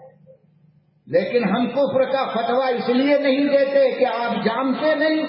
لیکن ہم کفر کا فتویٰ اس لیے نہیں دیتے کہ آپ جانتے نہیں,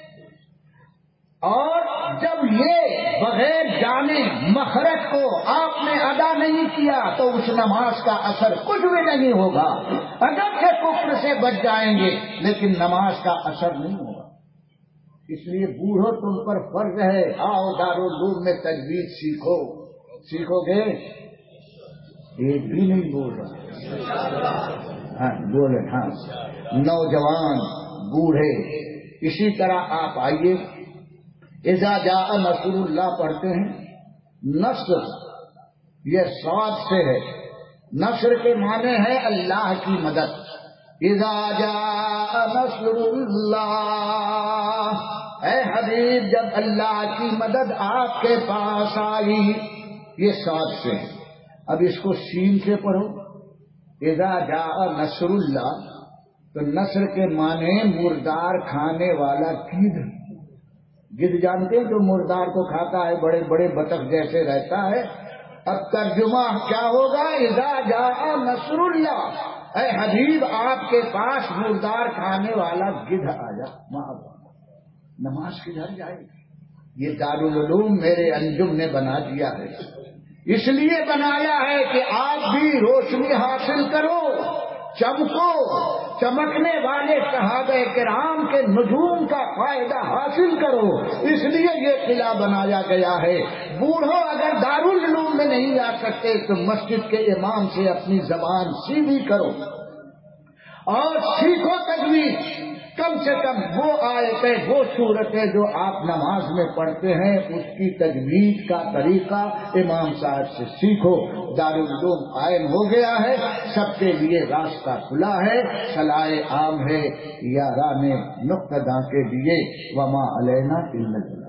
اور جب یہ بغیر جانے مخرج کو آپ نے ادا نہیں کیا تو اس نماز کا اثر کچھ بھی نہیں ہوگا. اگر کہ کفر سے بچ جائیں گے لیکن نماز کا اثر نہیں ہوگا. اس لیے بوڑھو تم پر فرض ہے, آؤ دارالعلوم میں تجوید سیکھو. سیکھو گے؟ ایک بھی نہیں بول رہا. ہاں بولے, ہاں نوجوان بوڑھے. اسی طرح آپ آئیے, اذا جاء نصر اللہ پڑھتے ہیں. نصر یہ صاد سے ہے, نصر کے معنی ہے اللہ کی مدد. اذا جاء نصر اللہ, اے حبیب جب اللہ کی مدد آپ کے پاس آئی. یہ صاد سے ہے. اب اس کو سین سے پڑھو. اذا جاء نصر اللہ, تو نصر کے معنی مردار کھانے والا گدھ. گدھ جانتے ہیں جو مردار کو کھاتا ہے, بڑے بڑے بطخ جیسے رہتا ہے. اب ترجمہ کیا ہوگا؟ اذا جاء نصر اللہ, اے حبیب آپ کے پاس مردار کھانے والا گدھ آیا. نماز کدھر جائے گی؟ یہ دارالعلوم میرے انجم نے بنا دیا ہے. اس لیے بنایا ہے کہ آپ بھی روشنی حاصل کرو, چمکو. چمکنے والے صحابہ کرام کے نجوم کا فائدہ حاصل کرو. اس لیے یہ قلعہ بنایا گیا ہے. بوڑھو اگر دارالعلوم میں نہیں جا سکتے تو مسجد کے امام سے اپنی زبان سیدھی کرو. اور سیکھو تجوید. کم سے کم وہ آیتیں وہ صورتیں جو آپ نماز میں پڑھتے ہیں اس کی تجوید کا طریقہ امام صاحب سے سیکھو. دارالعلوم قائم ہو گیا ہے, سب کے لیے راستہ کھلا ہے, صلاح عام ہے یاران نقطہ کے لیے. وما علینا الا